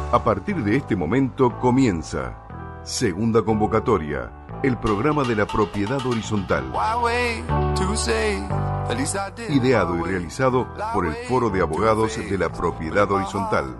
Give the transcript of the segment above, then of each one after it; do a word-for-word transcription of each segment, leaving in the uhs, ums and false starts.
A partir de este momento comienza Segunda Convocatoria, el programa de la propiedad horizontal. Ideado y realizado por el Foro de Abogados de la Propiedad Horizontal.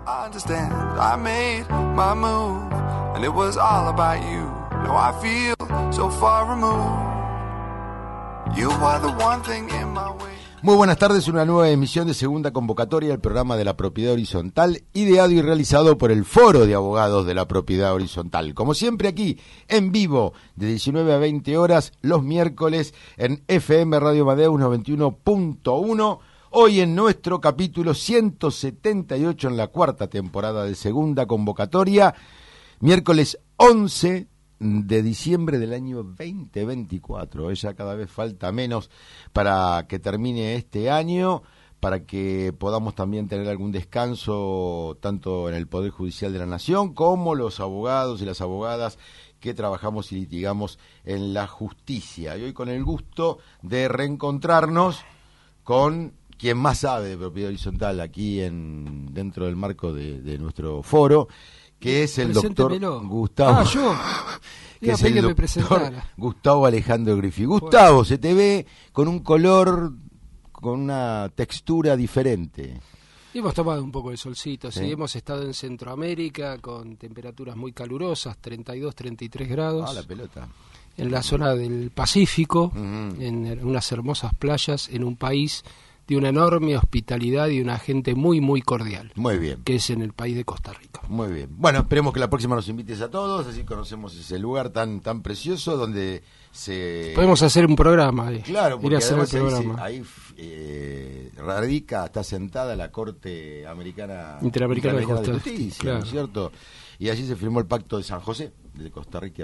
Muy buenas tardes, una nueva emisión de Segunda Convocatoria, el programa de la Propiedad Horizontal, ideado y realizado por el Foro de Abogados de la Propiedad Horizontal. Como siempre aquí, en vivo, de diecinueve a veinte horas, los miércoles, en F M Radio Amadeus noventa y uno punto uno. Hoy en nuestro capítulo ciento setenta y ocho en la cuarta temporada de Segunda Convocatoria, miércoles once de diciembre del año veinte veinticuatro. Ya cada vez falta menos para que termine este año, para que podamos también tener algún descanso tanto en el Poder Judicial de la Nación como los abogados y las abogadas que trabajamos y litigamos en la justicia. Y hoy con el gusto de reencontrarnos con quien más sabe de propiedad horizontal aquí en dentro del marco de, de nuestro foro, que es el doctor Gustavo. Ah, yo. Que es el que doctor Gustavo Alejandro Griffi. Gustavo, bueno, se te ve con un color, con una textura diferente. Hemos tomado un poco de solcito, ¿sí? ¿Sí? Hemos estado en Centroamérica con temperaturas muy calurosas, treinta y dos, treinta y tres grados. Ah, la pelota. En la zona del Pacífico, Uh-huh. en unas hermosas playas, en un país de una enorme hospitalidad y una gente muy, muy cordial. Muy bien. Que es en el país de Costa Rica. Muy bien. Bueno, esperemos que la próxima nos invites a todos, así conocemos ese lugar tan tan precioso donde se... Podemos hacer un programa. Eh. Claro, porque hacer además el ahí, programa. se, ahí eh, radica, está sentada la Corte Americana Interamericana de Interamericana Justicia, de Justicia, claro. ¿no es cierto? Y allí se firmó el Pacto de San José de Costa Rica,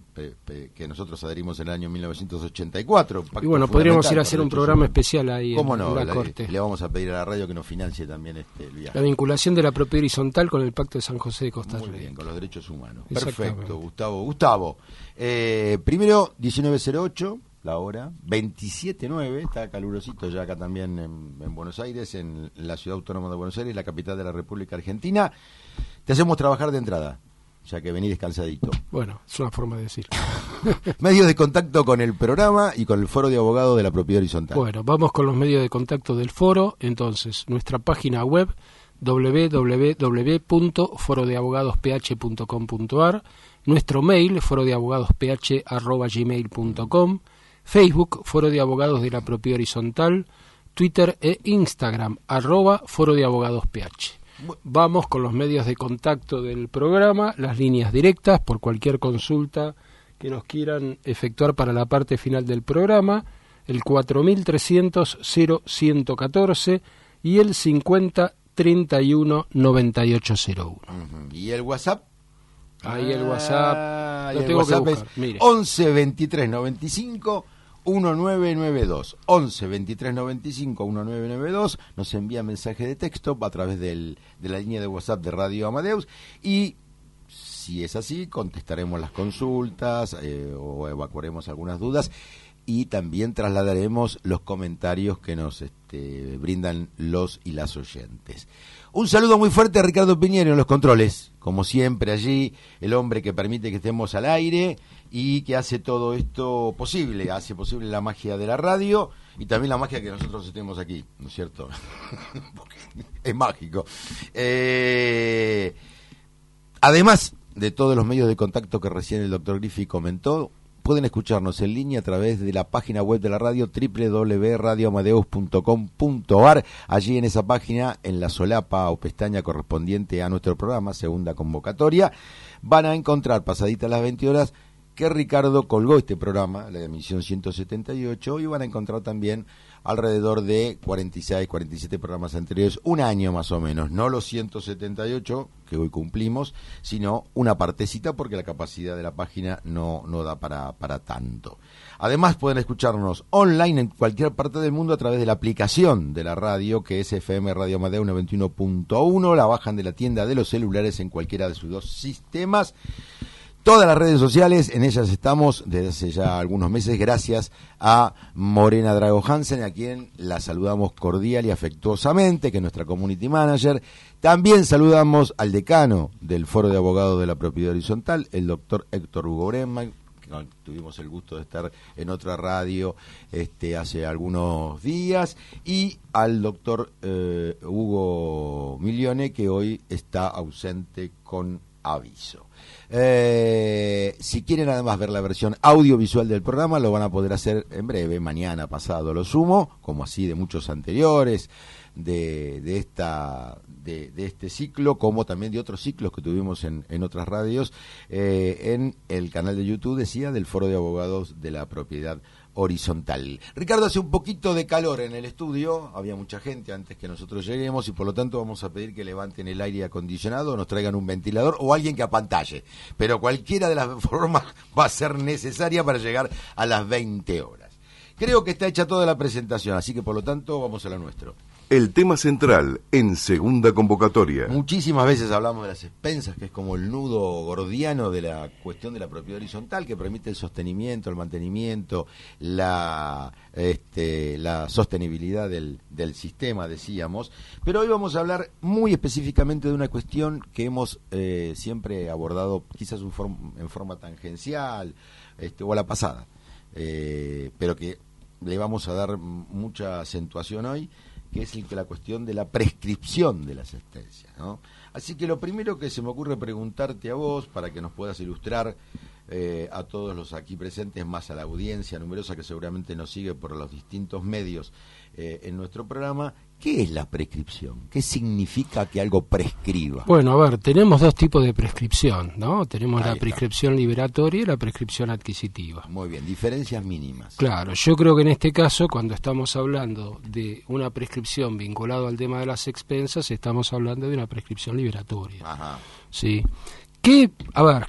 que nosotros adherimos en el año mil novecientos ochenta y cuatro. Y bueno, podríamos ir a hacer un programa humanos. especial ahí ¿Cómo en, no? en la La, Corte. Le vamos a pedir a la radio que nos financie también este el viaje. La vinculación de la propiedad horizontal con el Pacto de San José de Costa Rica. Muy bien, con los derechos humanos. Exactamente. Perfecto, Gustavo. Gustavo, eh, primero diecinueve cero ocho, la hora, veintisiete nueve, está calurosito ya acá también en, en Buenos Aires, en la Ciudad Autónoma de Buenos Aires, la capital de la República Argentina. Te hacemos trabajar de entrada, ya que venís descansadito. Bueno, es una forma de decir. Medios de contacto con el programa y con el Foro de Abogados de la Propiedad Horizontal. Bueno, vamos con los medios de contacto del foro. Entonces, nuestra página web doble u doble u doble u punto foro de abogados p h punto com punto a r, nuestro mail foro de abogados p h arroba gmail punto com, Facebook Foro de Abogados de la Propiedad Horizontal, Twitter e Instagram arroba Foro de Abogados P H. Vamos con los medios de contacto del programa, las líneas directas por cualquier consulta que nos quieran efectuar para la parte final del programa, el cuatro mil trescientos, cero ciento catorce y el cincuenta, treinta y uno, noventa y ocho cero uno. Uh-huh. ¿Y el WhatsApp? Ahí el WhatsApp, ah, lo el tengo WhatsApp que buscar. es Mire. once veintitrés noventa y cinco diecinueve noventa y dos, once veintitrés noventa y cinco diecinueve noventa y dos, nos envía mensaje de texto a través del, de la línea de WhatsApp de Radio Amadeus y si es así contestaremos las consultas eh, o evacuaremos algunas dudas y también trasladaremos los comentarios que nos este, brindan los y las oyentes. Un saludo muy fuerte a Ricardo Piñero en los controles, como siempre allí, el hombre que permite que estemos al aire y que hace todo esto posible, hace posible la magia de la radio y también la magia que nosotros estemos aquí, ¿no es cierto? Porque es mágico. Eh, además de todos los medios de contacto que recién el doctor Griffi comentó, pueden escucharnos en línea a través de la página web de la radio doble u doble u doble u punto radio amadeus punto com punto a r. Allí en esa página, en la solapa o pestaña correspondiente a nuestro programa, Segunda Convocatoria, van a encontrar pasaditas las veinte horas que Ricardo colgó este programa, la emisión ciento setenta y ocho, y van a encontrar también alrededor de cuarenta y seis, cuarenta y siete programas anteriores, un año más o menos, no los ciento setenta y ocho que hoy cumplimos, sino una partecita porque la capacidad de la página no, no da para, para tanto. Además pueden escucharnos online en cualquier parte del mundo a través de la aplicación de la radio que es F M Radio Amadeus noventa y uno punto uno, la bajan de la tienda de los celulares en cualquiera de sus dos sistemas. todas las redes sociales, en ellas estamos desde hace ya algunos meses, gracias a Morena Drago Hansen, a quien la saludamos cordial y afectuosamente, que es nuestra community manager. También saludamos al decano del Foro de Abogados de la Propiedad Horizontal, el doctor Héctor Hugo Brenman, que tuvimos el gusto de estar en otra radio este, hace algunos días, y al doctor eh, Hugo Milione, que hoy está ausente con aviso. Eh, si quieren además ver la versión audiovisual del programa, lo van a poder hacer en breve, mañana, pasado, lo sumo, como así de muchos anteriores de, de esta de, de este ciclo, como también de otros ciclos que tuvimos en, en otras radios, eh, en el canal de YouTube, decía, del Foro de Abogados de la Propiedad Horizontal. Ricardo, hace un poquito de calor en el estudio, había mucha gente antes que nosotros lleguemos y por lo tanto vamos a pedir que levanten el aire acondicionado, nos traigan un ventilador o alguien que apantalle, pero cualquiera de las formas va a ser necesaria para llegar a las veinte horas. Creo que está hecha toda la presentación, así que por lo tanto vamos a lo nuestro. El tema central en segunda convocatoria. Muchísimas veces hablamos de las expensas, que es como el nudo gordiano de la cuestión de la propiedad horizontal, que permite el sostenimiento, el mantenimiento, la este, la sostenibilidad del, del sistema, decíamos. Pero hoy vamos a hablar muy específicamente de una cuestión que hemos eh, siempre abordado, quizás un form, en forma tangencial, este, o a la pasada, eh, pero que le vamos a dar mucha acentuación hoy, que es el, que la cuestión de la prescripción de las sentencias, ¿no? Así que lo primero que se me ocurre preguntarte a vos, para que nos puedas ilustrar eh, a todos los aquí presentes, más a la audiencia numerosa que seguramente nos sigue por los distintos medios eh, en nuestro programa, ¿qué es la prescripción? ¿Qué significa que algo prescriba? Bueno, a ver, tenemos dos tipos de prescripción, ¿no? Tenemos Ahí la está. prescripción liberatoria y la prescripción adquisitiva. Muy bien, diferencias mínimas. Claro, yo creo que en este caso, cuando estamos hablando de una prescripción vinculada al tema de las expensas, estamos hablando de una prescripción liberatoria. Ajá. Sí. Que, a ver,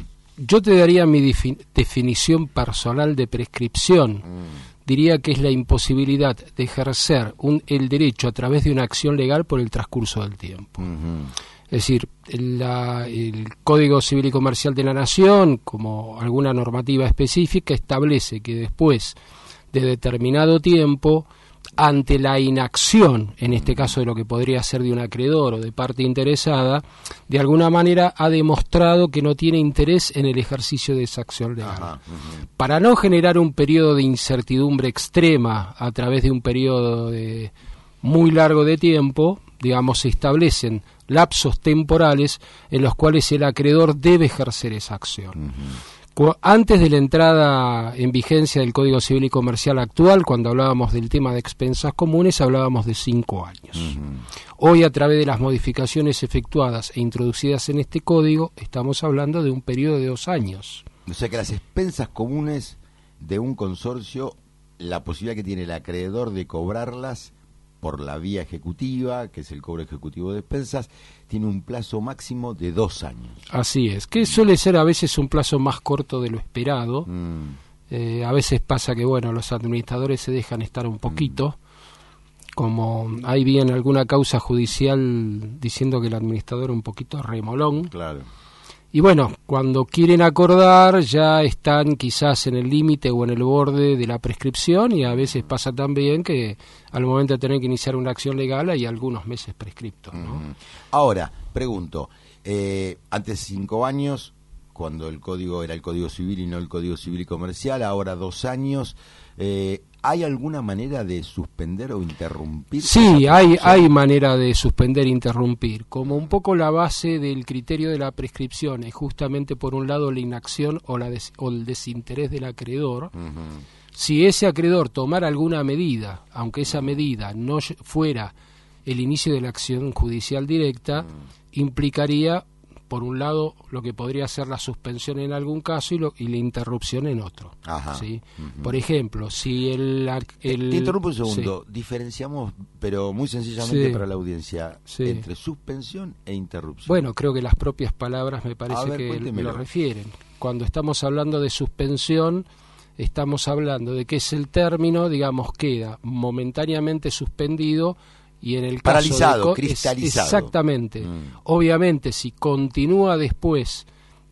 yo te daría mi defi- definición personal de prescripción. Mm. Diría que es la imposibilidad de ejercer un, el derecho a través de una acción legal por el transcurso del tiempo. Uh-huh. Es decir, la, el Código Civil y Comercial de la Nación, como alguna normativa específica, establece que después de determinado tiempo, ante la inacción, en este caso de lo que podría ser de un acreedor o de parte interesada, de alguna manera ha demostrado que no tiene interés en el ejercicio de esa acción legal. Ajá, uh-huh. Para no generar un periodo de incertidumbre extrema a través de un periodo de muy largo de tiempo, digamos, se establecen lapsos temporales en los cuales el acreedor debe ejercer esa acción. Uh-huh. Antes de la entrada en vigencia del Código Civil y Comercial actual, cuando hablábamos del tema de expensas comunes, hablábamos de cinco años. Uh-huh. Hoy, a través de las modificaciones efectuadas e introducidas en este código, estamos hablando de un periodo de dos años. O sea que las expensas comunes de un consorcio, la posibilidad que tiene el acreedor de cobrarlas por la vía ejecutiva, que es el cobro ejecutivo de expensas, tiene un plazo máximo de dos años. Así es, que suele ser a veces un plazo más corto de lo esperado. Mm. Eh, a veces pasa que, bueno, los administradores se dejan estar un poquito, mm. como hay bien alguna causa judicial diciendo que el administrador es un poquito remolón. Claro. Y bueno, cuando quieren acordar ya están quizás en el límite o en el borde de la prescripción, y a veces pasa también que al momento de tener que iniciar una acción legal hay algunos meses prescriptos, ¿no? Uh-huh. Ahora, pregunto, eh, antes cinco años, cuando el código era el Código Civil y no el Código Civil y Comercial, ahora dos años, eh, ¿hay alguna manera de suspender o interrumpir? Sí, hay, hay manera de suspender e interrumpir. Como un poco la base del criterio de la prescripción es justamente, por un lado, la inacción o, la des, o el desinterés del acreedor. Uh-huh. Si ese acreedor tomara alguna medida, aunque esa medida no fuera el inicio de la acción judicial directa, uh-huh. implicaría, por un lado, lo que podría ser la suspensión en algún caso y, lo, y la interrupción en otro. Ajá. ¿Sí? Uh-huh. Por ejemplo, si el... el Te interrumpo un segundo. Sí. Diferenciamos, pero muy sencillamente sí. para la audiencia, sí. entre suspensión e interrupción. Bueno, creo que las propias palabras me parece ver, que cuéntemelo. lo refieren. Cuando estamos hablando de suspensión, estamos hablando de que es el término, digamos, queda momentáneamente suspendido, y en el paralizado, caso de, cristalizado. Es, exactamente. Mm. Obviamente, si continúa después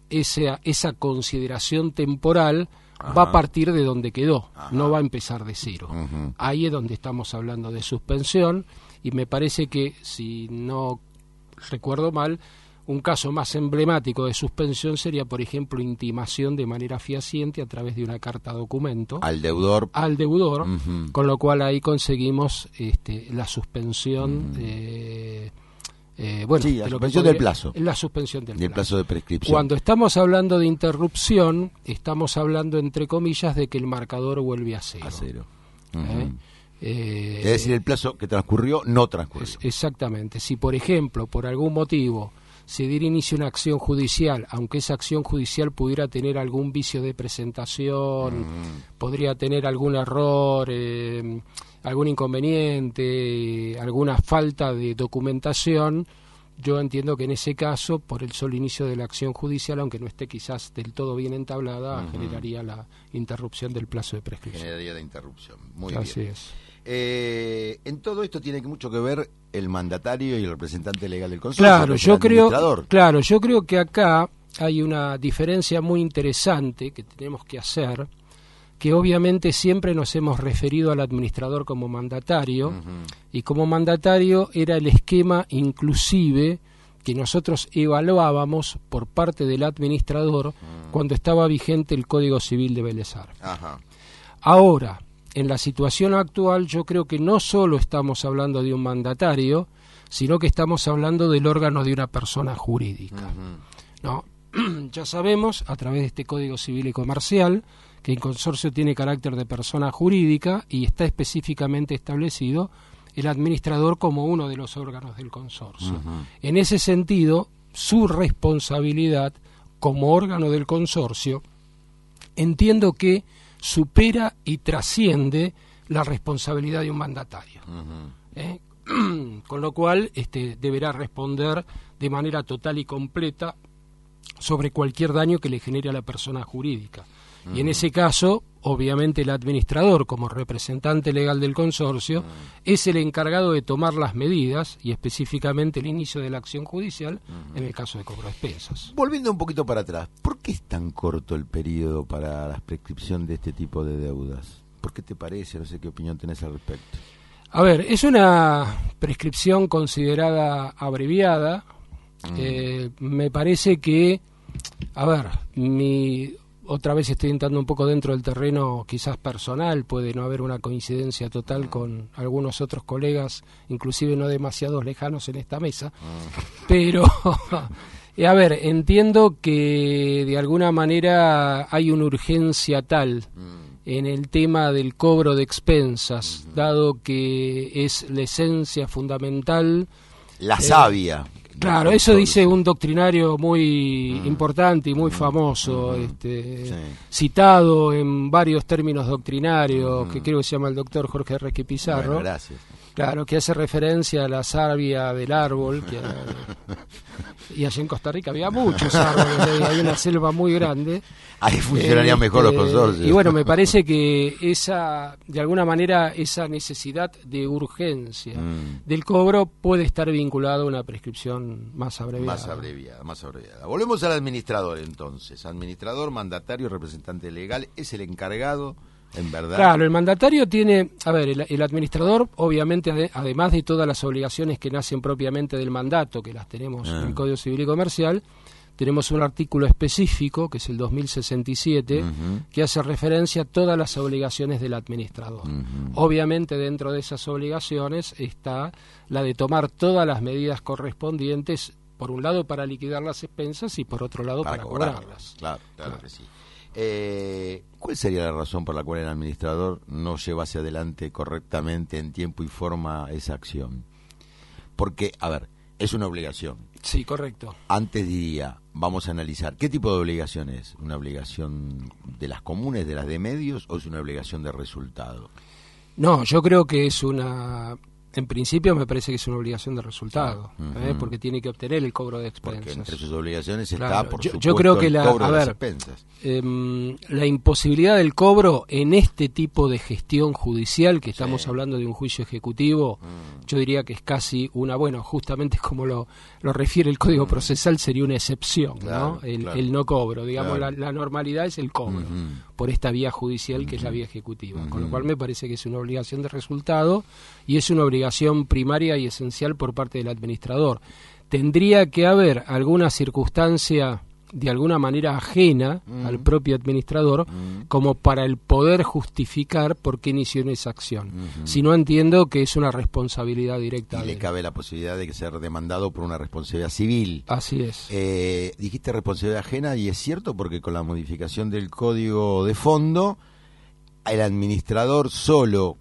esa, esa consideración temporal Ajá. va a partir de donde quedó, Ajá. no va a empezar de cero. Uh-huh. Ahí es donde estamos hablando de suspensión, y me parece que, si no recuerdo mal, un caso más emblemático de suspensión sería, por ejemplo, intimación de manera fehaciente a través de una carta documento Al deudor. al deudor, Uh-huh. con lo cual ahí conseguimos este, la suspensión, Uh-huh. eh, eh, bueno, Sí, la de lo que suspensión podría- del plazo. La suspensión del, Del plazo. plazo de prescripción. Cuando estamos hablando de interrupción, estamos hablando, entre comillas, de que el marcador vuelve a cero. A cero. Uh-huh. ¿Eh? Eh, Es decir, el plazo que transcurrió no transcurrió. es- exactamente. Si, por ejemplo, por algún motivo se diera inicio a una acción judicial, aunque esa acción judicial pudiera tener algún vicio de presentación, Mm. podría tener algún error, eh, algún inconveniente, alguna falta de documentación, yo entiendo que en ese caso, por el solo inicio de la acción judicial, aunque no esté quizás del todo bien entablada, Ujú. generaría la interrupción del plazo de prescripción. Generaría la interrupción. Muy Así bien. es. Eh, en todo esto tiene mucho que ver el mandatario y el representante legal del consorcio. Claro, que es yo el creo, administrador. claro, yo creo que acá hay una diferencia muy interesante que tenemos que hacer, que obviamente siempre nos hemos referido al administrador como mandatario, Ujú. y como mandatario era el esquema inclusive que nosotros evaluábamos por parte del administrador Mm. cuando estaba vigente el Código Civil de Vélez Arfiel. Ajá. Ahora, en la situación actual, yo creo que no solo estamos hablando de un mandatario, sino que estamos hablando del órgano de una persona jurídica. Ujú. ¿No? Ya sabemos, a través de este Código Civil y Comercial, que el consorcio tiene carácter de persona jurídica y está específicamente establecido el administrador como uno de los órganos del consorcio. Ujú. En ese sentido, su responsabilidad como órgano del consorcio, entiendo que supera y trasciende la responsabilidad de un mandatario. Ujú. ¿eh? Con lo cual este, deberá responder de manera total y completa sobre cualquier daño que le genere a la persona jurídica. Y en ese caso, obviamente el administrador, como representante legal del consorcio, es el encargado de tomar las medidas, y específicamente el inicio de la acción judicial, en el caso de cobro de expensas. Volviendo un poquito para atrás, ¿por qué es tan corto el periodo para la prescripción de este tipo de deudas? ¿Por qué te parece? No sé qué opinión tenés al respecto. A ver, es una prescripción considerada abreviada. Mm. Eh, me parece que, a ver, mi... Otra vez estoy entrando un poco dentro del terreno quizás personal, puede no haber una coincidencia total con algunos otros colegas, inclusive no demasiados lejanos en esta mesa, pero, a ver, entiendo que de alguna manera hay una urgencia tal en el tema del cobro de expensas, dado que es la esencia fundamental. La savia. Claro, eso dice un doctrinario muy mm. importante y muy famoso, mm. este, sí. citado en varios términos doctrinarios, mm. que creo que se llama el doctor Jorge Reque Pizarro. Bueno, gracias. Claro, que hace referencia a la savia del árbol, que, y allá en Costa Rica había muchos árboles, hay una selva muy grande. Ahí funcionarían este, mejor los consorcios. Y bueno, me parece que esa, de alguna manera, esa necesidad de urgencia mm. del cobro puede estar vinculada a una prescripción más abreviada. Más abreviada, más abreviada. Volvemos al administrador entonces. Administrador, mandatario, representante legal, es el encargado, en verdad. Claro, el mandatario tiene, a ver, el, el administrador, obviamente, ade, además de todas las obligaciones que nacen propiamente del mandato, que las tenemos ah. en el Código Civil y Comercial, tenemos un artículo específico, que es el dos mil sesenta y siete, uh-huh. que hace referencia a todas las obligaciones del administrador. Uh-huh. Obviamente, dentro de esas obligaciones está la de tomar todas las medidas correspondientes, por un lado para liquidar las expensas y por otro lado para, para cobrarlas. cobrarlas. Claro, claro, claro que sí. Eh, ¿Cuál sería la razón por la cual el administrador no llevase adelante correctamente, en tiempo y forma, esa acción? Porque, a ver, es una obligación. Sí, correcto. Antes diría, vamos a analizar, ¿qué tipo de obligación es? ¿Una obligación de las comunes, de las de medios, o es una obligación de resultado? No, yo creo que es una En principio me parece que es una obligación de resultado, Uh-huh. ¿eh? Porque tiene que obtener el cobro de expensas. Porque entre sus obligaciones está, Claro, por yo, supuesto, yo creo que el la, cobro a de las ver, expensas. eh, la imposibilidad del cobro en este tipo de gestión judicial, que estamos Sí. hablando de un juicio ejecutivo, Mm. yo diría que es casi una, bueno, justamente como lo, lo refiere el Código Mm. Procesal, sería una excepción, Claro, ¿no? El, claro. el no cobro, digamos, Claro. la, la normalidad es el cobro, Uh-huh. por esta vía judicial que es la vía ejecutiva, Uh-huh. con lo cual me parece que es una obligación de resultado y es una obligación primaria y esencial por parte del administrador. Tendría que haber alguna circunstancia de alguna manera ajena Mm. al propio administrador Mm. como para el poder justificar por qué inició en esa acción. Ujú. Si no, entiendo que es una responsabilidad directa Y de le él. cabe la posibilidad de ser demandado por una responsabilidad civil. Así es. Eh, dijiste responsabilidad ajena y es cierto porque con la modificación del código de fondo, el administrador solo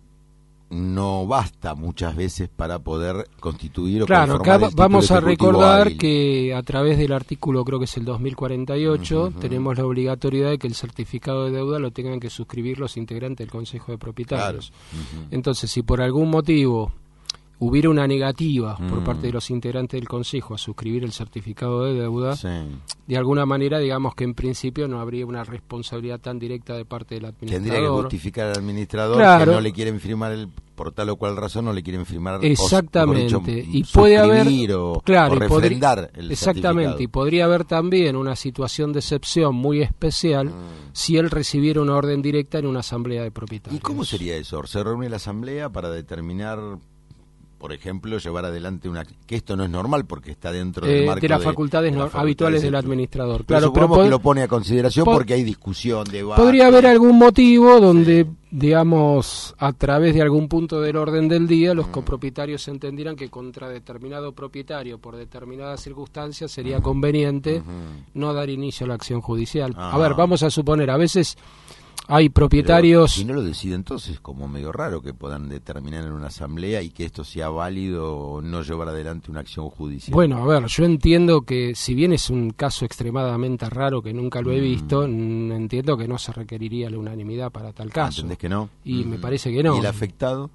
no basta muchas veces para poder constituir o Claro, conformar acá el título vamos a ejecutivo recordar hábil. que a través del artículo, creo que es el dos mil cuarenta y ocho, Ujú. tenemos la obligatoriedad de que el certificado de deuda lo tengan que suscribir los integrantes del Consejo de Propietarios. Claro. Ujú. Entonces, si por algún motivo hubiera una negativa por Mm. parte de los integrantes del Consejo a suscribir el certificado de deuda, Sí. de alguna manera, digamos que en principio no habría una responsabilidad tan directa de parte del administrador. Tendría que justificar al administrador Claro. que no le quieren firmar el, por tal o cual razón no le quieren firmar. Exactamente. O, mejor dicho, y puede haber suscribir o, claro, o y podri- refrendar el exactamente, y certificado. podría haber también una situación de excepción muy especial Mm. si él recibiera una orden directa en una asamblea de propietarios. ¿Y cómo sería eso? ¿Se reúne la asamblea para determinar, por ejemplo, llevar adelante una... que esto no es normal porque está dentro del Eh, marco de las facultades de no- las facultades habituales del de- administrador. Pero Claro, pero supongamos pod- que lo pone a consideración pod- porque hay discusión, debate. podría haber algún motivo donde, digamos, a través de algún punto del orden del día, los Mm. copropietarios entendieran que contra determinado propietario, por determinadas circunstancias, sería conveniente Ujú. no dar inicio a la acción judicial. Ah. A ver, vamos a suponer, a veces hay Pero propietarios... si no lo decide, entonces como medio raro que puedan determinar en una asamblea y que esto sea válido o no llevar adelante una acción judicial. Bueno, a ver, yo entiendo que si bien es un caso extremadamente raro que nunca lo he Mm. visto, n- entiendo que no se requeriría la unanimidad para tal Ah, caso. ¿entendés que no? Y Ujú. me parece que no. ¿Y el afectado?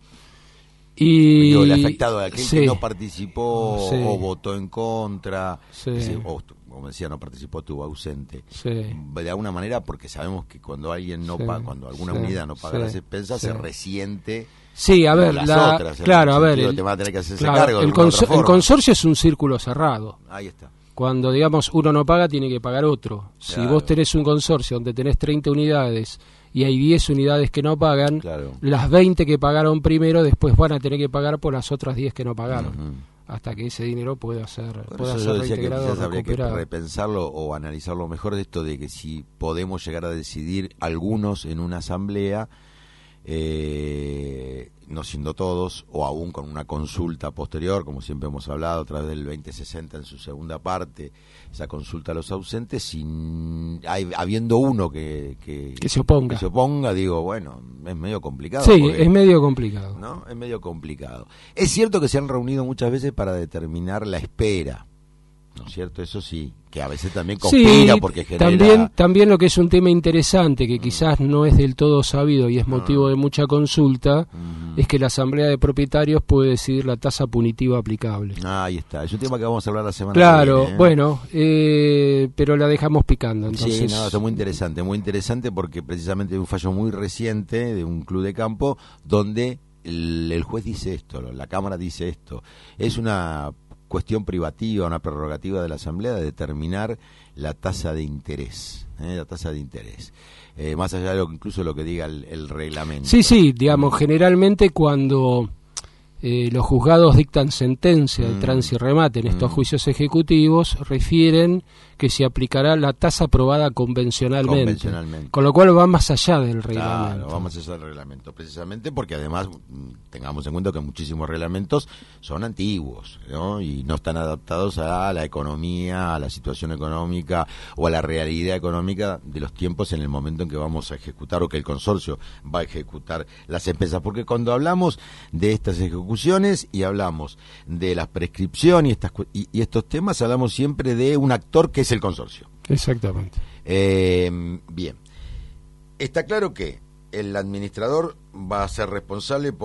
Y Digo, el afectado, aquel sí, que no participó Sí. o votó en contra, Sí. ese- o, como decía, no participó, estuvo ausente. sí, De alguna manera, porque sabemos que cuando alguien no Sí, paga, cuando alguna sí, unidad no paga sí, las expensas, sí. se resiente. sí, a ver, las la- otras, en claro, a el ver, sentido el, te van a tener que hacerse claro, cargo de el, alguna otra conso- el forma. consorcio es un círculo cerrado. Ahí está. Cuando, digamos, uno no paga, tiene que pagar otro. Si Claro. vos tenés un consorcio donde tenés treinta unidades y hay diez unidades que no pagan, Claro. las veinte que pagaron primero después van a tener que pagar por las otras diez que no pagaron, Ujú. hasta que ese dinero pueda ser, Por pueda eso ser yo decía que reintegrado, quizás habría que recuperado. repensarlo o analizarlo mejor de esto de que si podemos llegar a decidir algunos en una asamblea, eh, no siendo todos, o aún con una consulta posterior, como siempre hemos hablado, a través del veinte sesenta en su segunda parte, esa consulta a los ausentes, sin hay, habiendo uno que, que, Que se oponga. que se oponga, digo, bueno, es medio complicado. Sí, porque- es medio complicado. ¿no? Es medio complicado. Es cierto que se han reunido muchas veces para determinar la espera, ¿no es cierto? Eso sí, que a veces también conspira Sí, porque genera... también, también lo que es un tema interesante, que quizás no es del todo sabido y es motivo de mucha consulta, Ujú. es que la Asamblea de Propietarios puede decidir la tasa punitiva aplicable. Ah, ahí está, es un tema que vamos a hablar la semana Claro, que viene, ¿eh? bueno, eh, pero la dejamos picando, entonces... Sí, no, está muy interesante, muy interesante porque precisamente hay un fallo muy reciente de un club de campo donde el, el juez dice esto, la Cámara dice esto. Es una cuestión privativa, una prerrogativa de la Asamblea de determinar la tasa de interés, ¿eh? la tasa de interés. Eh, más allá de lo incluso lo que diga el, el reglamento. Sí, sí, digamos, generalmente cuando eh, los juzgados dictan sentencia de Mm. trance y remate en estos Mm. juicios ejecutivos, refieren que se aplicará la tasa aprobada convencionalmente, Convencionalmente. con lo cual va más allá del Claro, reglamento. vamos a hacer el reglamento, precisamente porque además mm, tengamos en cuenta que muchísimos reglamentos son antiguos, ¿no? Y no están adaptados a la economía, a la situación económica o a la realidad económica de los tiempos en el momento en que vamos a ejecutar o que el consorcio va a ejecutar las expensas. Porque cuando hablamos de estas ejecuciones y hablamos de la prescripción y, estas, cu- y, y estos temas, hablamos siempre de un actor que es el consorcio. Exactamente. Eh, bien, está claro que el administrador va a ser responsable por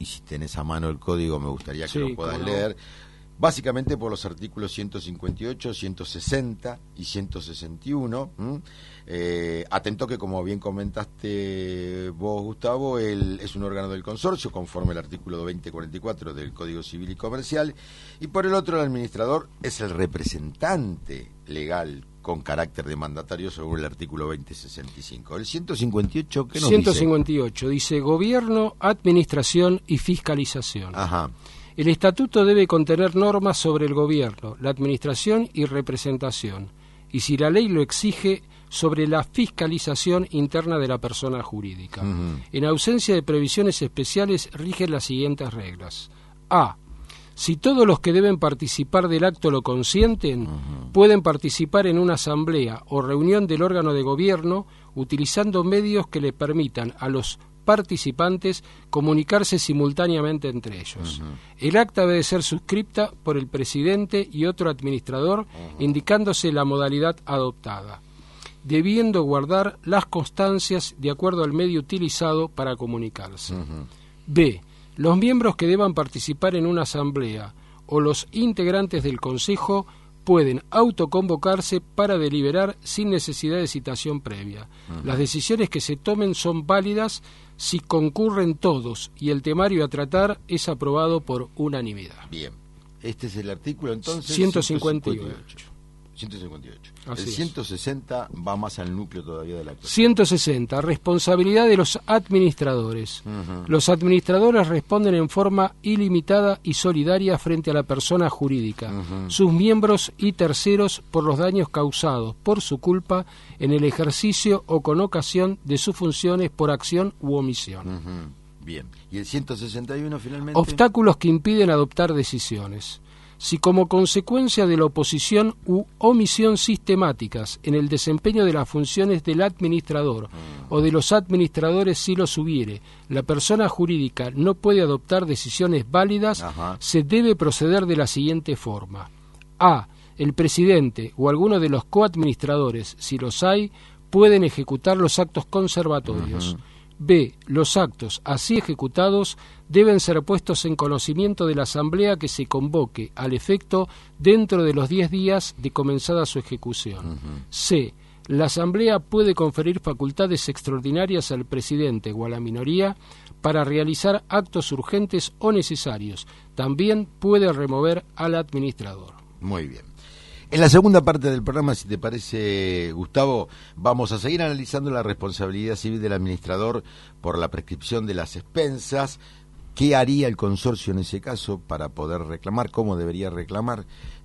y si tenés a mano el código me gustaría que Sí, lo puedas cómo no. leer, básicamente por los artículos ciento cincuenta y ocho, ciento sesenta y ciento sesenta y uno. ¿m? Eh, atento que, como bien comentaste vos, Gustavo, él es un órgano del consorcio conforme al artículo veinte cuarenta y cuatro del Código Civil y Comercial, y por el otro el administrador es el representante legal con carácter de mandatario según el artículo veinte sesenta y cinco. El ciento cincuenta y ocho, ¿qué nos ciento cincuenta y ocho dice gobierno, administración y fiscalización. dice? Ajá. El estatuto debe contener normas sobre el gobierno, la administración y representación, y si la ley lo exige, sobre la fiscalización interna de la persona jurídica. Uh-huh. En ausencia de previsiones especiales rigen las siguientes reglas. A. Si todos los que deben participar del acto lo consienten, uh-huh. pueden participar en una asamblea o reunión del órgano de gobierno utilizando medios que le permitan a los participantes comunicarse simultáneamente entre ellos. Uh-huh. El acta debe ser suscripta por el presidente y otro administrador, uh-huh. indicándose la modalidad adoptada, debiendo guardar las constancias de acuerdo al medio utilizado para comunicarse. Uh-huh. B. Los miembros que deban participar en una asamblea o los integrantes del Consejo pueden autoconvocarse para deliberar sin necesidad de citación previa. Uh-huh. Las decisiones que se tomen son válidas si concurren todos y el temario a tratar es aprobado por unanimidad. Bien. Este es el artículo, entonces, ciento cincuenta y ocho. ciento cincuenta y ocho. Así el es. ciento sesenta va más al núcleo todavía de la cosa. ciento sesenta. Responsabilidad de los administradores. Uh-huh. Los administradores responden en forma ilimitada y solidaria frente a la persona jurídica, uh-huh. sus miembros y terceros por los daños causados por su culpa en el ejercicio o con ocasión de sus funciones por acción u omisión. Uh-huh. Bien. ¿Y el ciento sesenta y uno finalmente? Obstáculos que impiden adoptar decisiones. Si como consecuencia de la oposición u omisión sistemáticas en el desempeño de las funciones del administrador mm. o de los administradores si los hubiere, la persona jurídica no puede adoptar decisiones válidas, Ajá. se debe proceder de la siguiente forma. A. El presidente o alguno de los coadministradores, si los hay, pueden ejecutar los actos conservatorios. Uh-huh. B. Los actos así ejecutados deben ser puestos en conocimiento de la asamblea que se convoque al efecto dentro de los diez días de comenzada su ejecución. Uh-huh. C. La asamblea puede conferir facultades extraordinarias al presidente o a la minoría para realizar actos urgentes o necesarios. También puede remover al administrador. Muy bien. En la segunda parte del programa, si te parece, Gustavo, vamos a seguir analizando la responsabilidad civil del administrador por la prescripción de las expensas. ¿Qué haría el consorcio en ese caso para poder reclamar? ¿Cómo debería reclamar?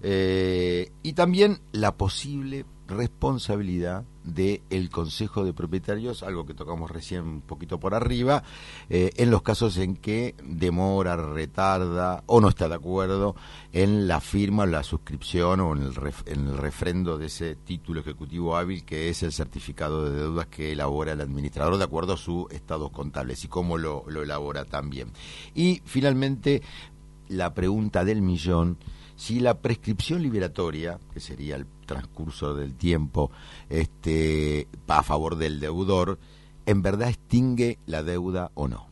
Eh, y también la posible responsabilidad del Consejo de Propietarios, algo que tocamos recién un poquito por arriba, eh, en los casos en que demora, retarda o no está de acuerdo en la firma, la suscripción o en el, ref, en el refrendo de ese título ejecutivo hábil que es el certificado de deudas que elabora el administrador de acuerdo a sus estados contables y cómo lo, lo elabora también. Y finalmente la pregunta del millón: si la prescripción liberatoria, que sería el transcurso del tiempo este, a favor del deudor, en verdad extingue la deuda o no.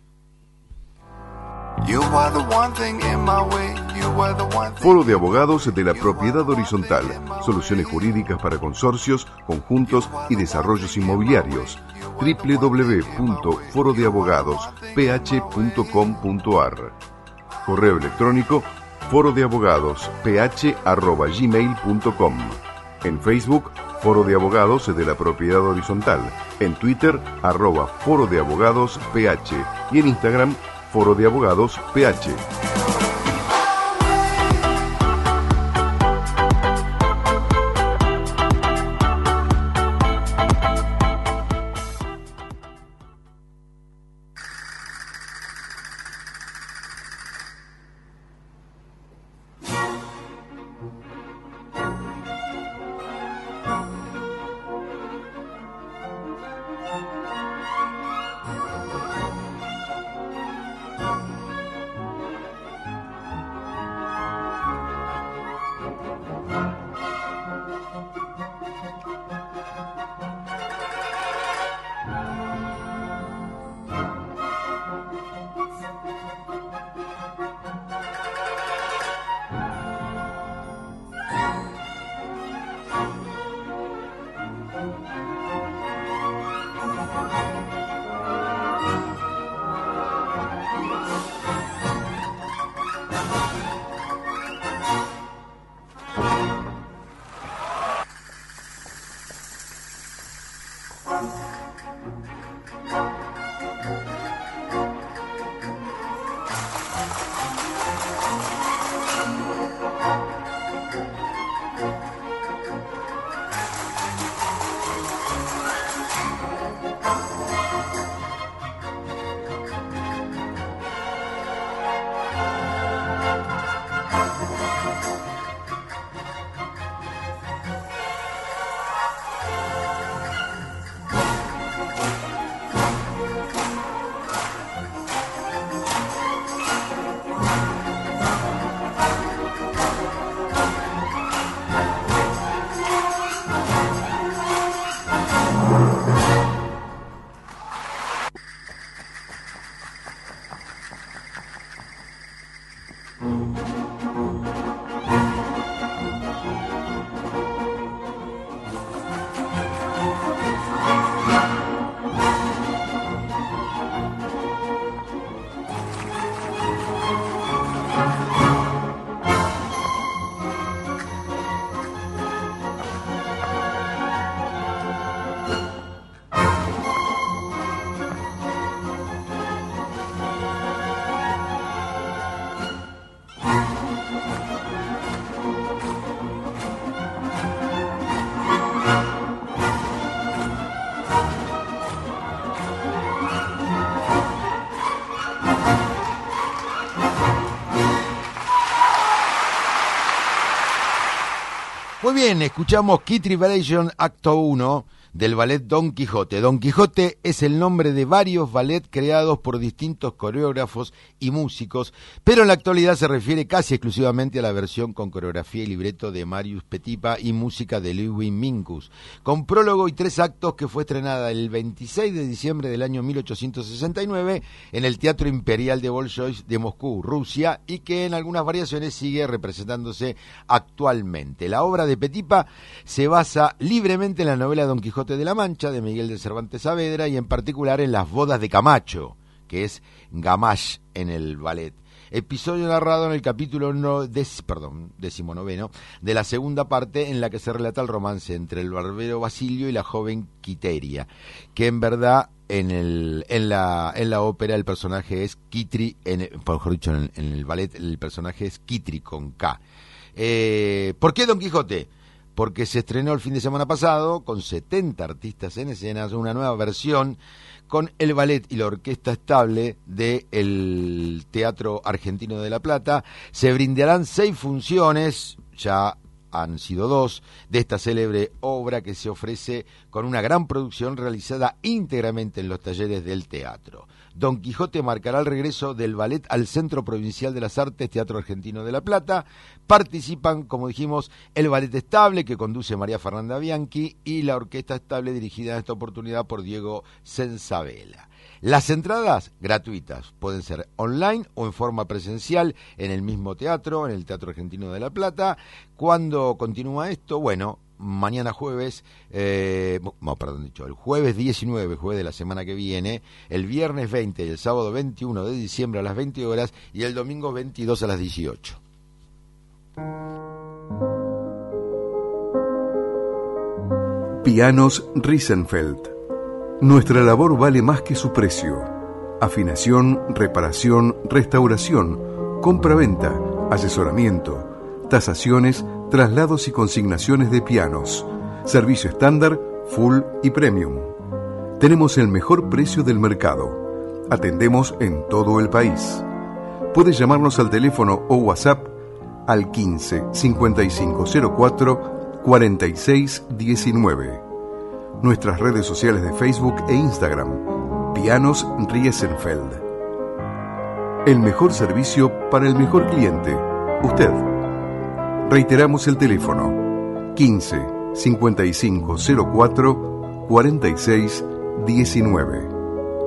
Foro de Abogados de la Propiedad Horizontal. Soluciones jurídicas para consorcios, conjuntos y desarrollos inmobiliarios. doble u doble u doble u punto foro de abogados p h punto com punto a r. Correo electrónico foro de abogados p h arroba gmail punto com. En Facebook, Foro de Abogados de la Propiedad Horizontal. En Twitter, arroba Foro de Abogados P H. Y en Instagram, Foro de Abogados P H. Muy bien, escuchamos Key Tribulation Acto uno del ballet Don Quijote. Don Quijote es el nombre de varios ballets creados por distintos coreógrafos y músicos, pero en la actualidad se refiere casi exclusivamente a la versión con coreografía y libreto de Marius Petipa y música de Ludwig Minkus, con prólogo y tres actos, que fue estrenada el veintiséis de diciembre del año mil ochocientos sesenta y nueve en el Teatro Imperial de Bolshoi de Moscú, Rusia, y que en algunas variaciones sigue representándose actualmente. La obra de Petipa se basa libremente en la novela Don Quijote de la Mancha de Miguel de Cervantes Saavedra, y en particular en las bodas de Camacho, que es Gamache en el ballet. Episodio narrado en el capítulo no, des, perdón, decimonoveno de la segunda parte, en la que se relata el romance entre el barbero Basilio y la joven Quiteria, que en verdad en el en la en la ópera el personaje es Quitri, en el, mejor dicho en el, en el ballet el personaje es Quitri con K. Eh, ¿Por qué Don Quijote? Porque se estrenó el fin de semana pasado, con setenta artistas en escena, una nueva versión con el ballet y la orquesta estable del Teatro Argentino de La Plata. Se brindarán seis funciones, ya han sido dos, de esta célebre obra, que se ofrece con una gran producción realizada íntegramente en los talleres del teatro. Don Quijote marcará el regreso del ballet al Centro Provincial de las Artes, Teatro Argentino de La Plata. Participan, como dijimos, el ballet estable, que conduce María Fernanda Bianchi, y la orquesta estable, dirigida en esta oportunidad por Diego Sensabela. Las entradas gratuitas pueden ser online o en forma presencial en el mismo teatro, en el Teatro Argentino de La Plata. ¿Cuándo continúa esto? Bueno, mañana jueves, eh, no, perdón, dicho, el jueves diecinueve, jueves de la semana que viene, el viernes veinte y el sábado veintiuno de diciembre a las veinte horas y el domingo veintidós a las dieciocho. Pianos Riesenfeld. Nuestra labor vale más que su precio. Afinación, reparación, restauración, compra-venta, asesoramiento, tasaciones, traslados y consignaciones de pianos. Servicio estándar, full y premium. Tenemos el mejor precio del mercado. Atendemos en todo el país. Puedes llamarnos al teléfono o WhatsApp al quince cincuenta y cinco cero cuatro cuarenta y seis diecinueve. Nuestras redes sociales de Facebook e Instagram, Pianos Riesenfeld. El mejor servicio para el mejor cliente, usted. Reiteramos el teléfono, quince cincuenta y cinco cero cuatro cuarenta y seis diecinueve.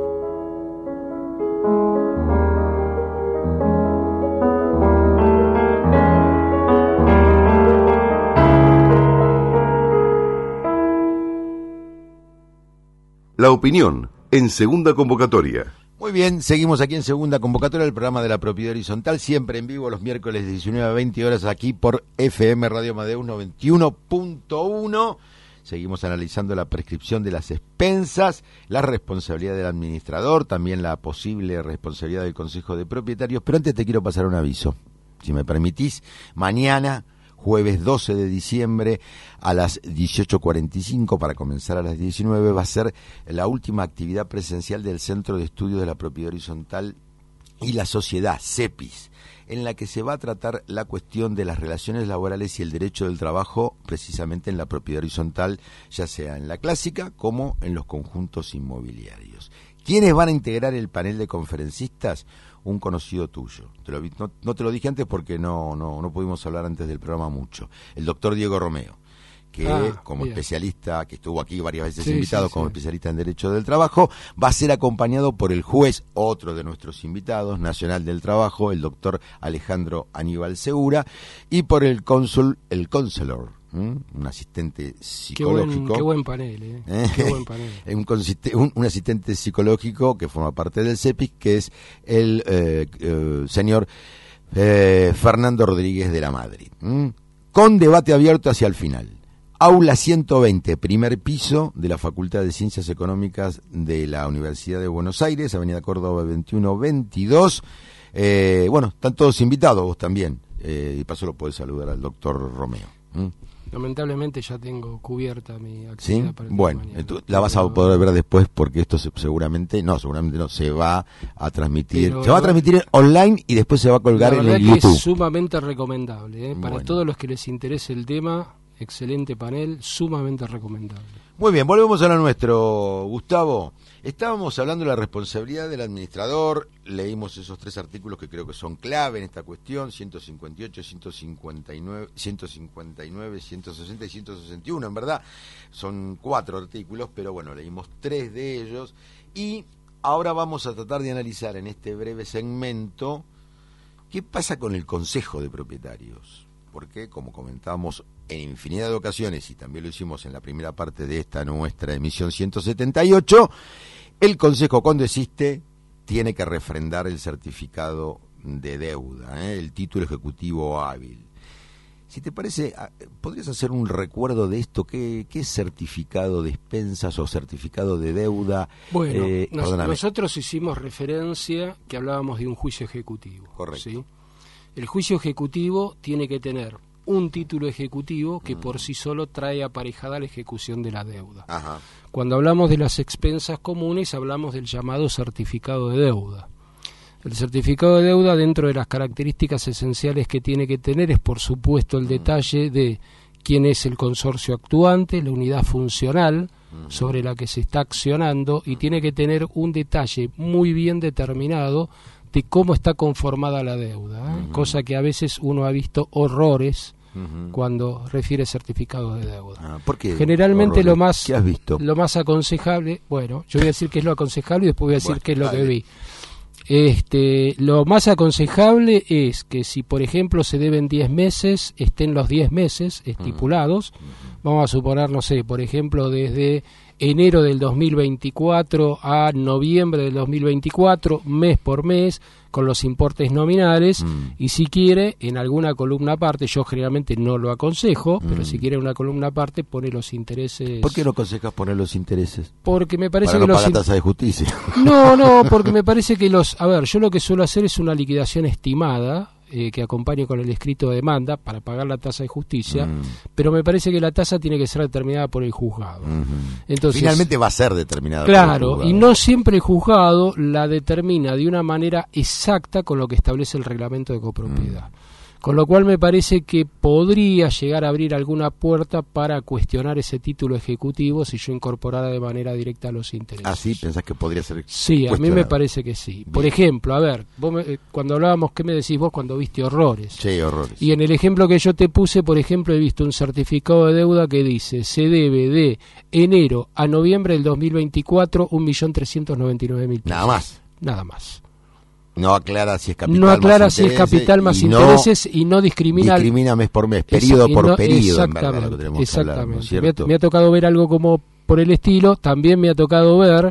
La opinión en segunda convocatoria. Muy bien, seguimos aquí en segunda convocatoria del programa de la Propiedad Horizontal, siempre en vivo los miércoles de diecinueve a veinte horas aquí por F M Radio Amadeus noventa y uno punto uno. Seguimos analizando la prescripción de las expensas, la responsabilidad del administrador, también la posible responsabilidad del Consejo de Propietarios. Pero antes te quiero pasar un aviso, si me permitís. Mañana, jueves doce de diciembre, a las dieciocho cuarenta y cinco, para comenzar a las diecinueve, va a ser la última actividad presencial del Centro de Estudios de la Propiedad Horizontal y la Sociedad, CEPIS, en la que se va a tratar la cuestión de las relaciones laborales y el derecho del trabajo, precisamente en la propiedad horizontal, ya sea en la clásica como en los conjuntos inmobiliarios. ¿Quiénes van a integrar el panel de conferencistas? Un conocido tuyo. Te lo, no, no te lo dije antes porque no, no, no pudimos hablar antes del programa mucho. El doctor Diego Romeo, que ah, como bien. especialista, que estuvo aquí varias veces sí, invitado sí, como sí. especialista en Derecho del Trabajo, va a ser acompañado por el juez, otro de nuestros invitados, nacional del trabajo, el doctor Alejandro Aníbal Segura, y por el cónsul, el counselor, ¿Mm? un asistente psicológico. Qué buen, qué buen panel, ¿eh? ¿Eh? Qué buen panel. un, un, un asistente psicológico que forma parte del CEPIS, que es el eh, eh, señor eh, Fernando Rodríguez de la Madrid. ¿Mm? Con debate abierto hacia el final. Aula ciento veinte, primer piso de la Facultad de Ciencias Económicas de la Universidad de Buenos Aires, Avenida Córdoba veintiuno veintidós. Eh, bueno, están todos invitados, vos también. Eh, y paso lo podés saludar al doctor Romeo. ¿Mm? Lamentablemente ya tengo cubierta mi actividad. ¿Sí? Para el bueno, mañana. Tú la vas a poder ver después, porque esto se, seguramente, no, seguramente no, se va a transmitir, Pero se va a transmitir online y después se va a colgar en el YouTube. Es sumamente recomendable, ¿eh? Para bueno. todos los que les interese el tema, excelente panel, sumamente recomendable. Muy bien, volvemos a lo nuestro, Gustavo. Estábamos hablando de la responsabilidad del administrador, leímos esos tres artículos que creo que son clave en esta cuestión, ciento cincuenta y ocho, ciento cincuenta y nueve, ciento cincuenta y nueve, ciento sesenta y ciento sesenta y uno, en verdad son cuatro artículos, pero bueno, leímos tres de ellos y ahora vamos a tratar de analizar en este breve segmento qué pasa con el Consejo de Propietarios, porque como comentábamos en infinidad de ocasiones, y también lo hicimos en la primera parte de esta nuestra emisión ciento setenta y ocho, el Consejo, cuando existe, tiene que refrendar el certificado de deuda, ¿eh? el título ejecutivo hábil. Si te parece, ¿podrías hacer un recuerdo de esto? ¿Qué, qué es certificado de expensas o certificado de deuda? Bueno, eh, nos, nosotros hicimos referencia que hablábamos de un juicio ejecutivo. Correcto. ¿Sí? El juicio ejecutivo tiene que tener un título ejecutivo que mm. por sí solo trae aparejada la ejecución de la deuda. Ajá. Cuando hablamos de las expensas comunes, hablamos del llamado certificado de deuda. El certificado de deuda, dentro de las características esenciales que tiene que tener, es por supuesto el mm. detalle de quién es el consorcio actuante, la unidad funcional mm. sobre la que se está accionando, y tiene que tener un detalle muy bien determinado de cómo está conformada la deuda, ¿eh? uh-huh. cosa que a veces uno ha visto horrores uh-huh. cuando refiere certificado de deuda. Ah, ¿por qué? Generalmente lo más, ¿Qué has visto? lo más aconsejable, bueno, yo voy a decir qué es lo aconsejable y después voy a decir bueno, qué es lo dale. que vi. Este, lo más aconsejable es que si por ejemplo se deben diez meses, estén los diez meses estipulados. Uh-huh. Vamos a suponer, no sé, por ejemplo, desde enero del dos mil veinticuatro a noviembre del dos mil veinticuatro, mes por mes, con los importes nominales, mm. y si quiere, en alguna columna aparte, yo generalmente no lo aconsejo, mm. pero si quiere una columna aparte, pone los intereses. ¿Por qué no aconsejas poner los intereses? Porque me parece Para que no los pagar in... tasa de justicia. No, no, porque me parece que los... A ver, yo lo que suelo hacer es una liquidación estimada, Eh, que acompañe con el escrito de demanda para pagar la tasa de justicia, mm. pero me parece que la tasa tiene que ser determinada por el juzgado. Mm-hmm. Entonces, finalmente va a ser determinada claro, por el juzgado. Y no siempre el juzgado la determina de una manera exacta con lo que establece el reglamento de copropiedad. Mm. Con lo cual me parece que podría llegar a abrir alguna puerta para cuestionar ese título ejecutivo si yo incorporara de manera directa los intereses. ¿Ah, sí? ¿Pensás que podría ser Sí, a mí me parece que sí. Bien. Por ejemplo, a ver, vos me, cuando hablábamos, ¿qué me decís vos cuando viste horrores? Sí, horrores. Y en el ejemplo que yo te puse, por ejemplo, he visto un certificado de deuda que dice se debe de enero a noviembre del dos mil veinticuatro un millón trescientos noventa y nueve mil pesos. Nada más. Nada más. No aclara si es capital no aclara más si es capital más y intereses no y no discrimina discrimina mes por mes, periodo Esa, por no, periodo, exactamente, en verdad, lo que tenemos exactamente. que hablar, ¿no es me, cierto? ha, me ha tocado ver algo como por el estilo. También me ha tocado ver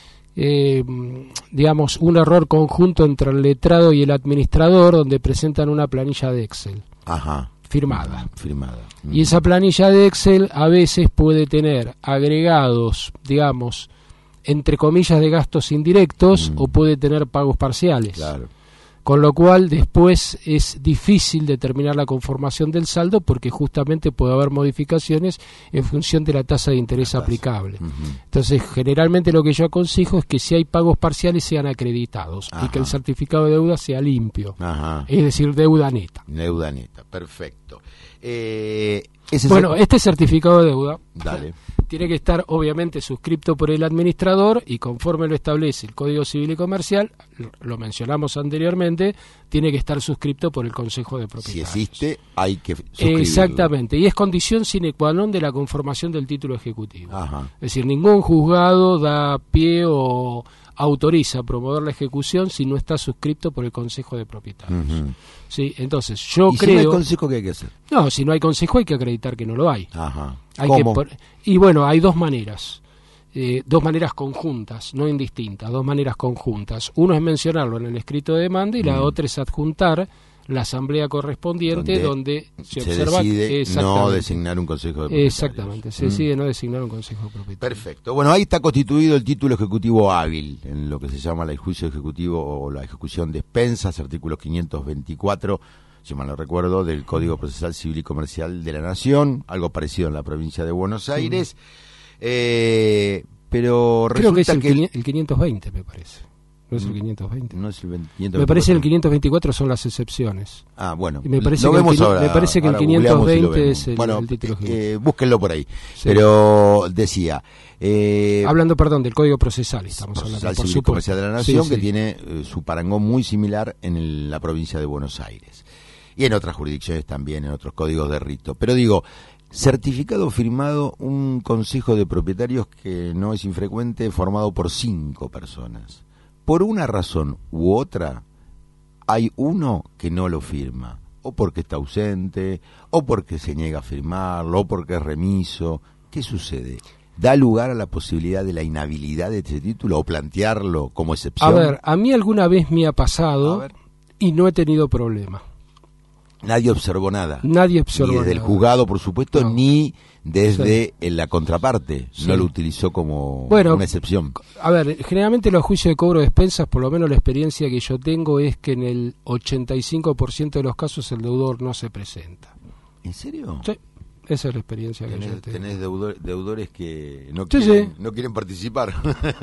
eh, digamos un error conjunto entre el letrado y el administrador, donde presentan una planilla de Excel. Ajá. Firmada. Firmada. Y esa planilla de Excel a veces puede tener agregados, digamos, entre comillas, de gastos indirectos, mm. o puede tener pagos parciales. Claro. Con lo cual después es difícil determinar la conformación del saldo, porque justamente puede haber modificaciones en función de la tasa de interés aplicable. Uh-huh. Entonces, generalmente lo que yo aconsejo es que si hay pagos parciales sean acreditados. Ajá. Y que el certificado de deuda sea limpio. Ajá. Es decir, deuda neta. Deuda neta, perfecto. Eh, ese bueno, este certificado de deuda Dale. tiene que estar obviamente suscripto por el administrador y conforme lo establece el Código Civil y Comercial, lo mencionamos anteriormente, tiene que estar suscripto por el Consejo de Propietarios. Si existe, hay que suscribirlo. Exactamente, y es condición sine qua non de la conformación del título ejecutivo. Ajá. Es decir, ningún juzgado da pie o autoriza a promover la ejecución si no está suscripto por el Consejo de Propietarios. Uh-huh. Sí, entonces yo ¿Y creo... si no hay consejo, qué hay que hacer? No, si no hay consejo hay que acreditar que no lo hay. Ajá. Hay ¿Cómo? Que, y bueno, hay dos maneras. Eh, dos maneras conjuntas, no indistintas, dos maneras conjuntas. Uno es mencionarlo en el escrito de demanda y mm. la otra es adjuntar la asamblea correspondiente donde, donde se, se observa decide no designar un consejo de propietarios. Exactamente, se mm. decide no designar un consejo de propietarios. Perfecto. Bueno, ahí está constituido el título ejecutivo hábil, en lo que se llama el juicio ejecutivo o la ejecución de expensas, artículo quinientos veinticuatro, si mal no recuerdo, del Código Procesal Civil y Comercial de la Nación, algo parecido en la provincia de Buenos Aires. Mm. Eh, pero creo que es el, que el quinientos veinte, me parece. ¿No es el quinientos veinte? No es el quinientos veinticuatro. Me parece que el quinientos veinticuatro son las excepciones. Ah, bueno. Y me parece lo que vemos el, ahora. Me parece que el quinientos veinte es el, bueno, el título. Eh, búsquenlo por ahí. Sí. Pero decía... Eh, Hablando, perdón, del Código Procesal, estamos procesal hablando, por Civil y Comercial de la Nación, sí, que sí. tiene eh, su parangón muy similar en el, la provincia de Buenos Aires. Y en otras jurisdicciones también, en otros códigos de rito. Pero digo... Certificado firmado, un consejo de propietarios que no es infrecuente, formado por cinco personas. Por una razón u otra, hay uno que no lo firma, o porque está ausente, o porque se niega a firmarlo, o porque es remiso. ¿Qué sucede? ¿Da lugar a la posibilidad de la inhabilidad de este título o plantearlo como excepción? A ver, a mí alguna vez me ha pasado y no he tenido problema. Nadie observó nada. Nadie observó Ni desde nada. el juzgado, por supuesto, No. ni desde Sí. la contraparte. Sí. No lo utilizó como Bueno, una excepción. A ver, generalmente los juicios de cobro de expensas, por lo menos la experiencia que yo tengo es que en el ochenta y cinco por ciento de los casos el deudor no se presenta. ¿En serio? Sí, esa es la experiencia que yo Tenés, tengo. tenés deudor- deudores que no, Sí, quieren, sí. no quieren participar.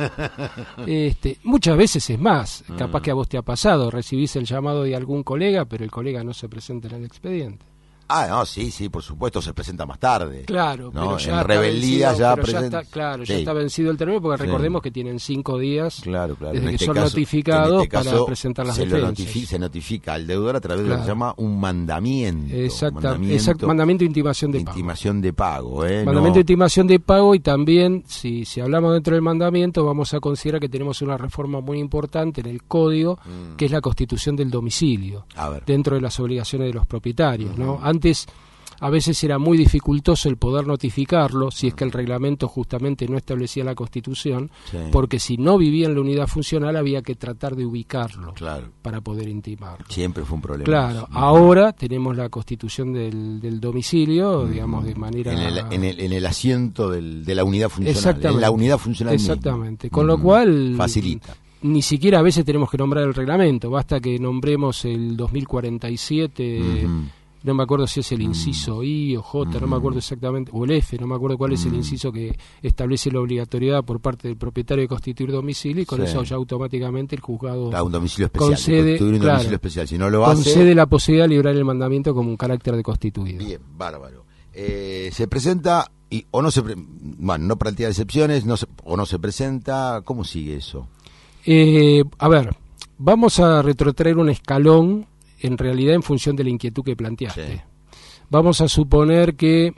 Este, muchas veces es más, Mm. capaz que a vos te ha pasado, recibís el llamado de algún colega, pero el colega no se presenta en el expediente. Ah, no, sí, sí, por supuesto, se presenta más tarde. Claro, ¿no? pero ya en está rebeldía vencido, ya pero ya presenta. está, claro, ya Sí. está vencido el término, porque Sí. recordemos que tienen cinco días Claro, claro. desde En que este son caso- notificados en este para caso, presentar las se lo defensas. notifi- se notifica al deudor a través de lo que se Claro. llama un mandamiento. Exacta, mandamiento, exact- mandamiento de intimación de pago. intimación de pago. ¿eh? Mandamiento No- de intimación de pago, y también, si, si hablamos dentro del mandamiento, vamos a considerar que tenemos una reforma muy importante en el código, Mm. que es la constitución del domicilio, A ver. dentro de las obligaciones de los propietarios, ¿no? Antes, a veces era muy dificultoso el poder notificarlo, si es que el reglamento justamente no establecía la constitución, Sí. porque si no vivía en la unidad funcional había que tratar de ubicarlo Claro. para poder intimarlo. Siempre fue un problema. Claro, Ujú. ahora tenemos la constitución del, del domicilio, digamos, de manera... En el, en el, en el asiento del, de la unidad funcional. Exactamente. En la unidad funcional misma. Exactamente. Con lo Ujú. cual... Facilita. Ni siquiera a veces tenemos que nombrar el reglamento, basta que nombremos el dos mil cuarenta y siete, Ujú. no me acuerdo si es el inciso I o J, no me acuerdo exactamente, o el F, no me acuerdo cuál es el inciso que establece la obligatoriedad por parte del propietario de constituir domicilio, y con Sí. eso ya automáticamente el juzgado Da un domicilio especial. concede, constituir un claro, domicilio especial. Si no lo concede hace. la posibilidad de librar el mandamiento como un carácter de constituido. Bien, bárbaro. Eh, se presenta y o no se. Pre- bueno, no plantea excepciones, no se- o no se presenta. ¿Cómo sigue eso? Eh, a ver, vamos a retrotraer un escalón, en realidad en función de la inquietud que planteaste. Sí. Vamos a suponer que,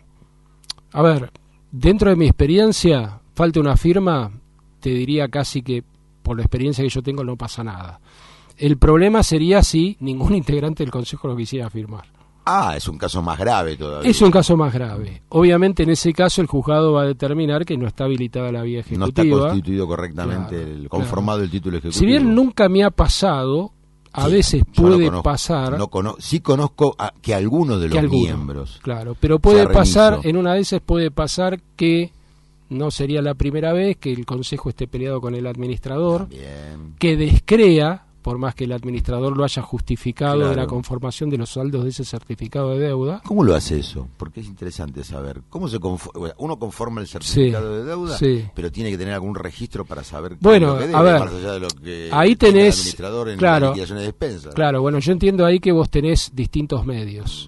a ver, dentro de mi experiencia, falta una firma, te diría casi que por la experiencia que yo tengo no pasa nada. El problema sería si ningún integrante del Consejo lo quisiera firmar. Ah, es un caso más grave todavía. Es un caso más grave. Obviamente en ese caso el juzgado va a determinar que no está habilitada la vía No ejecutiva. está constituido correctamente, Claro, el, conformado claro. el título ejecutivo. Si bien nunca me ha pasado, a Sí, veces yo no puede conozco, pasar... no cono- sí conozco a- que algunos de los que alguno, miembros. Claro, pero puede sea pasar, remiso. en una de esas puede pasar que no sería la primera vez que el Consejo esté peleado con el administrador, Bien. que descrea, por más que el administrador lo haya justificado de Claro. la conformación de los saldos de ese certificado de deuda. ¿Cómo lo hace eso? Porque es interesante saber. ¿Cómo se conforma? Uno conforma el certificado Sí, de deuda, sí. pero tiene que tener algún registro para saber qué Bueno, es lo que debe, a ver, más allá de lo que ahí tiene el tenés, administrador en claro, las liquidaciones de despensas. Claro, bueno, yo entiendo ahí que vos tenés distintos medios.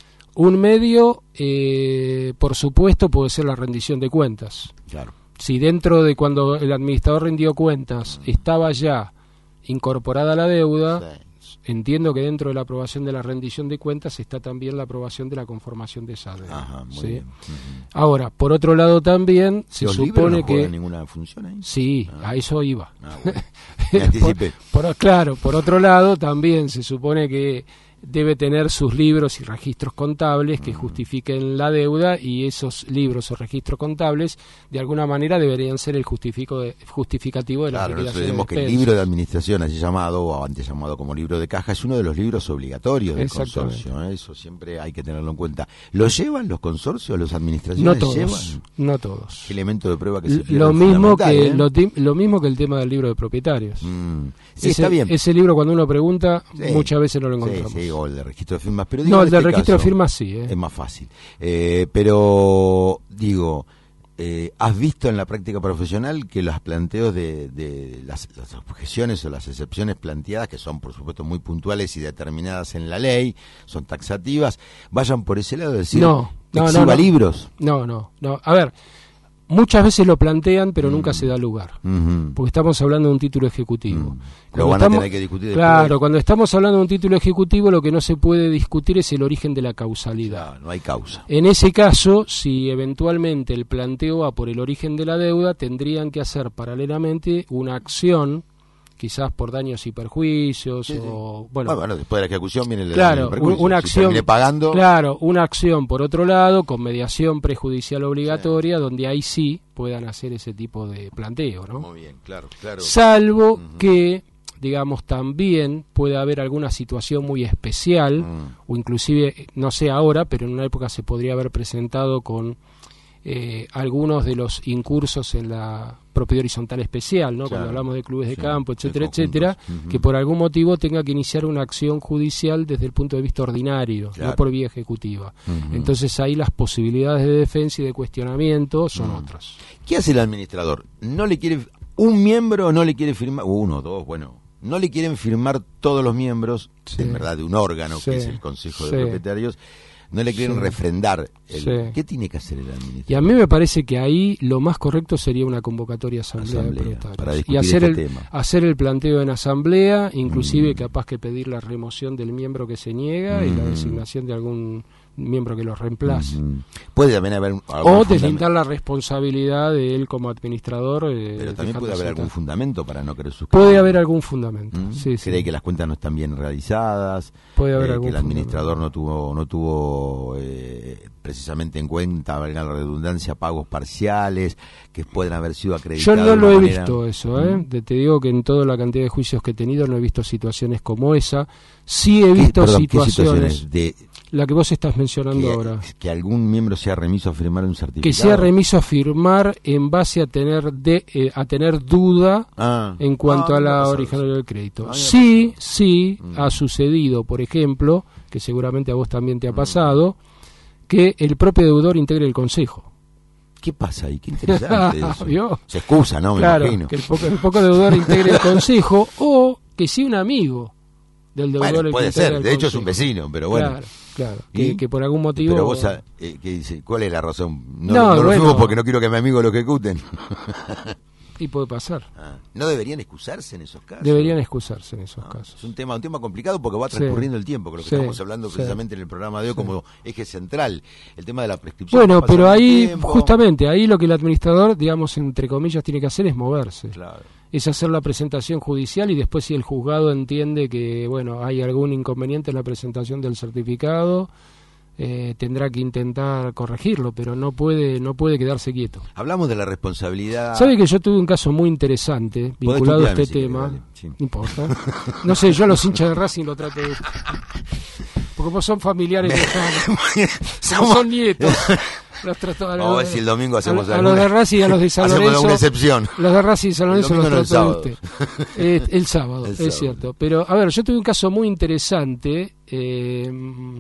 Un medio, eh, por supuesto, puede ser la rendición de cuentas. Claro. Si dentro de cuando el administrador rindió cuentas estaba ya incorporada la deuda, Sí. entiendo que dentro de la aprobación de la rendición de cuentas está también la aprobación de la conformación de esa deuda. Ajá, muy ¿sí? bien. Ujú. Ahora, por otro lado también se ¿Los libros supone no juegan que... ninguna función ahí? Sí, a eso iba. Ah, bueno. Me anticipé. por, por- claro, por otro lado también se supone que debe tener sus libros y registros contables que justifiquen la deuda, y esos libros o registros contables de alguna manera deberían ser el justifico de, justificativo de la Claro, no liquidación de olvidemos que el despensas. libro de administración, así llamado, o antes llamado como libro de caja, es uno de los libros obligatorios del Exactamente. consorcio. ¿eh? Eso siempre hay que tenerlo en cuenta. ¿Lo llevan los consorcios, las administraciones? No todos, ¿Llevan? no todos. ¿Qué elemento de prueba que se L- pierde? Lo mismo Fundamental, que ¿eh? lo, ti- lo mismo que el tema del libro de propietarios. Mm, sí, ese, está bien. ese libro, cuando uno pregunta, Sí. muchas veces no lo Sí, encontramos. sí, o el de registro de firmas. Pero digo, No, en el del este registro de caso, firmas sí. ¿eh? es más fácil. Eh, pero, digo, eh, ¿has visto en la práctica profesional que los planteos de, de las, las objeciones o las excepciones planteadas, que son por supuesto muy puntuales y determinadas en la ley, son taxativas, vayan por ese lado de decir, no, no, exhiba no, no. libros? No, no, no. A ver, muchas veces lo plantean, pero mm. nunca se da lugar. Mm-hmm. Porque estamos hablando de un título ejecutivo. Mm. Lo van estamos, a tener que discutir después. Claro, cuando estamos hablando de un título ejecutivo, lo que no se puede discutir es el origen de la causalidad. No, no hay causa. En ese caso, si eventualmente el planteo va por el origen de la deuda, tendrían que hacer paralelamente una acción, quizás por daños y perjuicios, sí, o sí. bueno, Ah, bueno, después de la ejecución viene el claro, daño y una si acción, pagando, claro, una acción por otro lado con mediación prejudicial obligatoria, sí, donde ahí sí puedan hacer ese tipo de planteo, ¿no? Muy bien, claro, claro. Salvo uh-huh. que, digamos, también puede haber alguna situación muy especial, uh-huh. o inclusive, no sé ahora, pero en una época se podría haber presentado con eh, algunos de los incursos en la propiedad horizontal especial, ¿no? Claro. Cuando hablamos de clubes de sí, campo, etcétera, etcétera, uh-huh. que por algún motivo tenga que iniciar una acción judicial desde el punto de vista ordinario, claro, no por vía ejecutiva. Uh-huh. Entonces ahí las posibilidades de defensa y de cuestionamiento son uh-huh. otras. ¿Qué hace el administrador? ¿No le quiere, un miembro no le quiere firmar, uno, dos, bueno, no le quieren firmar todos los miembros, sí, en verdad, de un órgano sí, que es el Consejo de sí. Propietarios? No le quieren sí. refrendar. El, sí. ¿Qué tiene que hacer el administrador? Y a mí me parece que ahí lo más correcto sería una convocatoria asamblea, asamblea de propietarios. Para discutir y hacer, este el, tema. hacer el planteo en asamblea, inclusive mm. capaz que pedir la remoción del miembro que se niega mm. y la designación de algún miembro que lo reemplace. Mm. Puede también haber o deslindar la responsabilidad de él como administrador. Eh, Pero también puede haber algún fundamento para no querer suscribir. Puede haber algún fundamento. Mm. Sí, Cree sí. que las cuentas no están bien realizadas. Puede haber eh, algún que el administrador no tuvo no tuvo eh, precisamente en cuenta, valga la redundancia, pagos parciales que pueden haber sido acreditados. Yo no lo he manera... visto eso, ¿eh? Mm. Te digo que en toda la cantidad de juicios que he tenido no he visto situaciones como esa. Sí he visto Perdón, situaciones, situaciones de la que vos estás mencionando que, ahora. Que algún miembro sea remiso a firmar un certificado. Que sea remiso a firmar en base a tener de, eh, a tener duda ah. en cuanto ah, a la originalidad del crédito. Ah, sí, sí, mm. ha sucedido, por ejemplo, que seguramente a vos también te ha pasado, mm. que el propio deudor integre el consejo. ¿Qué pasa ahí? Qué interesante eso. ¿Vio? Se excusa, ¿no? Me claro, imagino. Que el poco, el poco deudor integre el consejo, o que sea un amigo del deudor. Bueno, el puede que ser, de consejo. hecho es un vecino, pero bueno. Claro. Claro, que, que por algún motivo... Pero vos, eh, ¿qué dice? ¿Cuál es la razón? No, no, no lo bueno, fumo porque no quiero que a mi amigo lo ejecuten. Y puede pasar. Ah, ¿no deberían excusarse en esos casos? Deberían excusarse en esos no, casos. Es un tema un tema complicado porque va transcurriendo sí. el tiempo, creo que sí. estamos hablando precisamente sí. en el programa de hoy sí. como eje central, el tema de la prescripción. Bueno, pero ahí, justamente, ahí lo que el administrador, digamos, entre comillas, tiene que hacer es moverse. Claro. Es hacer la presentación judicial y después si el juzgado entiende que, bueno, hay algún inconveniente en la presentación del certificado, eh, tendrá que intentar corregirlo, pero no puede no puede quedarse quieto. Hablamos de la responsabilidad. ¿Sabe que yo tuve un caso muy interesante vinculado a este si tema? Vale. Sí. No importa. No sé, yo a los hinchas de Racing lo trato de... Porque como son familiares lejanos, Somos... son nietos. Los trato, a, Vamos a ver si el domingo hacemos a, a los de Racing y a los de San Lorenzo. Hacemos una excepción. Los de Racing y San Lorenzo los no trato de usted. Eh, el sábado, el es sábado. cierto. Pero, a ver, yo tuve un caso muy interesante eh,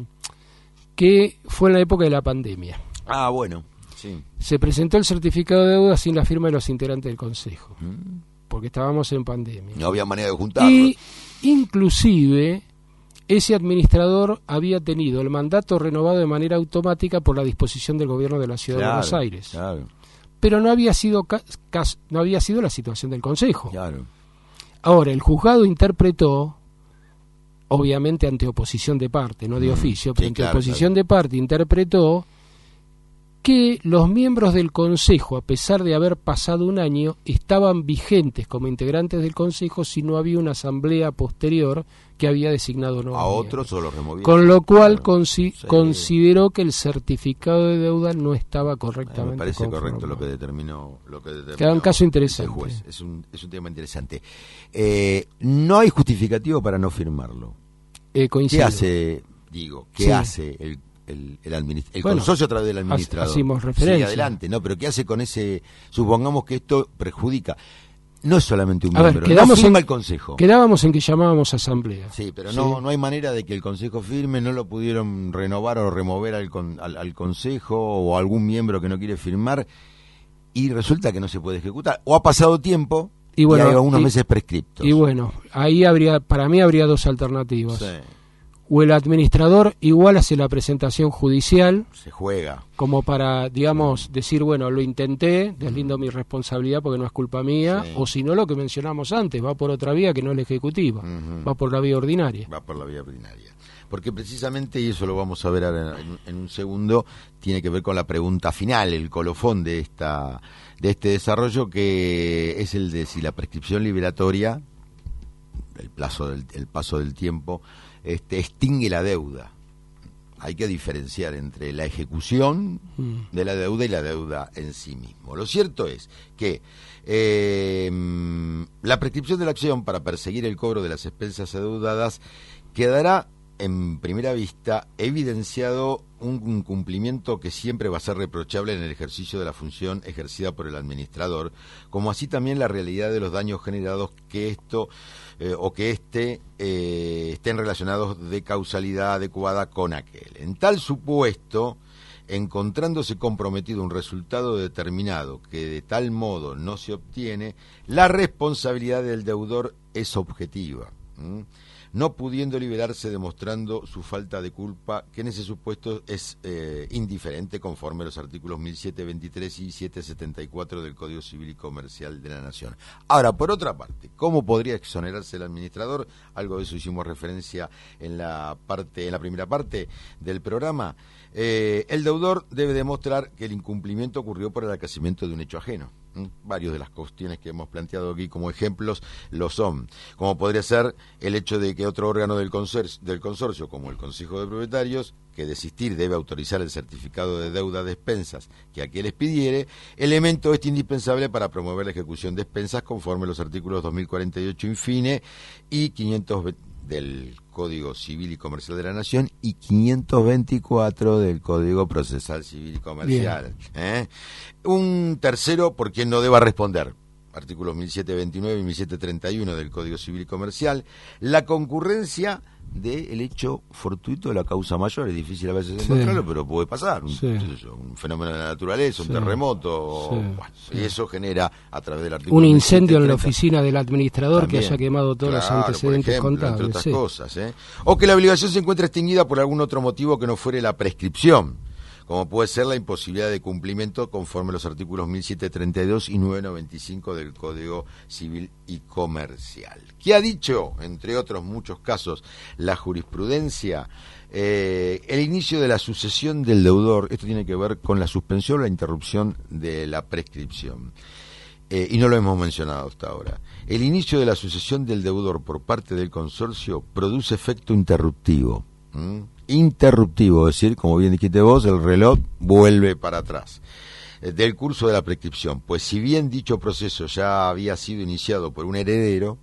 que fue en la época de la pandemia. Ah, bueno, sí. Se presentó el certificado de deuda sin la firma de los integrantes del Consejo, mm. porque estábamos en pandemia. No había manera de juntarlo. Y, inclusive... ese administrador había tenido el mandato renovado de manera automática por la disposición del gobierno de la Ciudad claro, de Buenos Aires. Claro. Pero no había sido ca- cas- no había sido la situación del Consejo. Claro. Ahora, el juzgado interpretó, obviamente ante oposición de parte, no de mm, oficio, pero sí, ante claro, oposición claro. de parte, interpretó que los miembros del Consejo, a pesar de haber pasado un año, estaban vigentes como integrantes del Consejo si no había una asamblea posterior que había designado nuevos a miembros. otros o los removieron. Con lo cual claro. consi- sí. consideró que el certificado de deuda no estaba correctamente Me parece conformado. correcto lo que determinó. Lo que determinó Queda un caso interesante. El juez. Es un, es un tema interesante. Eh, no hay justificativo para no firmarlo. Eh, ¿Qué hace, digo, qué sí. hace el el, el, administ- el bueno, consorcio a través del administrador? Hacemos referencia. Sí, adelante, ¿no? Pero ¿qué hace con ese? Supongamos que esto perjudica. No es solamente un a miembro, ver, quedamos no firma en, el Consejo. Quedábamos en que llamábamos asamblea. Sí, pero ¿sí? no no hay manera de que el Consejo firme, no lo pudieron renovar o remover al, con, al, al Consejo o algún miembro que no quiere firmar. y resulta que no se puede ejecutar. O ha pasado tiempo y, bueno, y hay algunos y, meses prescriptos. Y bueno, ahí habría, para mí habría dos alternativas. Sí. O el administrador igual hace la presentación judicial. Se juega. Como para, digamos, decir, bueno, lo intenté, deslindo mi responsabilidad porque no es culpa mía. Sí. O si no, lo que mencionamos antes, va por otra vía que no es la ejecutiva. Uh-huh. Va por la vía ordinaria. Va por la vía ordinaria. Porque precisamente, y eso lo vamos a ver ahora en, en un segundo, tiene que ver con la pregunta final, el colofón de esta de este desarrollo, que es el de si la prescripción liberatoria, el plazo del, el paso del tiempo, este, extingue la deuda. Hay que diferenciar entre la ejecución mm. de la deuda y la deuda en sí mismo. Lo cierto es que eh, la prescripción de la acción para perseguir el cobro de las expensas adeudadas quedará en primera vista evidenciado un incumplimiento que siempre va a ser reprochable en el ejercicio de la función ejercida por el administrador, como así también la realidad de los daños generados que esto eh, o que éste eh, estén relacionados de causalidad adecuada con aquel. En tal supuesto, encontrándose comprometido un resultado determinado que de tal modo no se obtiene, la responsabilidad del deudor es objetiva, ¿m? no pudiendo liberarse demostrando su falta de culpa, que en ese supuesto es eh, indiferente conforme a los artículos mil setecientos veintitrés y setecientos setenta y cuatro del Código Civil y Comercial de la Nación. Ahora, por otra parte, ¿cómo podría exonerarse el administrador? Algo de eso hicimos referencia en la parte, en la primera parte del programa. Eh, el deudor debe demostrar que el incumplimiento ocurrió por el acaecimiento de un hecho ajeno. ¿Mm? Varios de las cuestiones que hemos planteado aquí como ejemplos lo son, como podría ser el hecho de que otro órgano del consorcio, del consorcio como el Consejo de Propietarios, que desistir debe autorizar el certificado de deuda de expensas que aquel expidiere, elemento este indispensable para promover la ejecución de expensas conforme a los artículos dos mil cuarenta y ocho infine y quinientos veinte del Código Civil y Comercial de la Nación y quinientos veinticuatro del Código Procesal Civil y Comercial. ¿Eh? Un tercero por quien no deba responder, artículos mil setecientos veintinueve y mil setecientos treinta y uno del Código Civil y Comercial, la concurrencia del hecho fortuito de la causa mayor. Es difícil a veces sí. encontrarlo, pero puede pasar. Un, sí. un fenómeno de la naturaleza, un sí. terremoto, sí. Bueno, sí. y eso genera a través del artículo... Un incendio en la oficina del administrador también, que haya quemado todos claro, los antecedentes ejemplo, contables. Entre otras sí. cosas, ¿eh? O que la obligación se encuentre extinguida por algún otro motivo que no fuere la prescripción, como puede ser la imposibilidad de cumplimiento conforme a los artículos mil setecientos treinta y dos y novecientos noventa y cinco del Código Civil y Comercial. ¿Qué ha dicho, entre otros muchos casos, la jurisprudencia? Eh, el inicio de la sucesión del deudor, esto tiene que ver con la suspensión o la interrupción de la prescripción. Eh, y no lo hemos mencionado hasta ahora. El inicio de la sucesión del deudor por parte del consorcio produce efecto interruptivo. ¿Mm? Interruptivo, es decir, como bien dijiste vos, el reloj vuelve para atrás eh, del curso de la prescripción, pues si bien dicho proceso ya había sido iniciado por un heredero,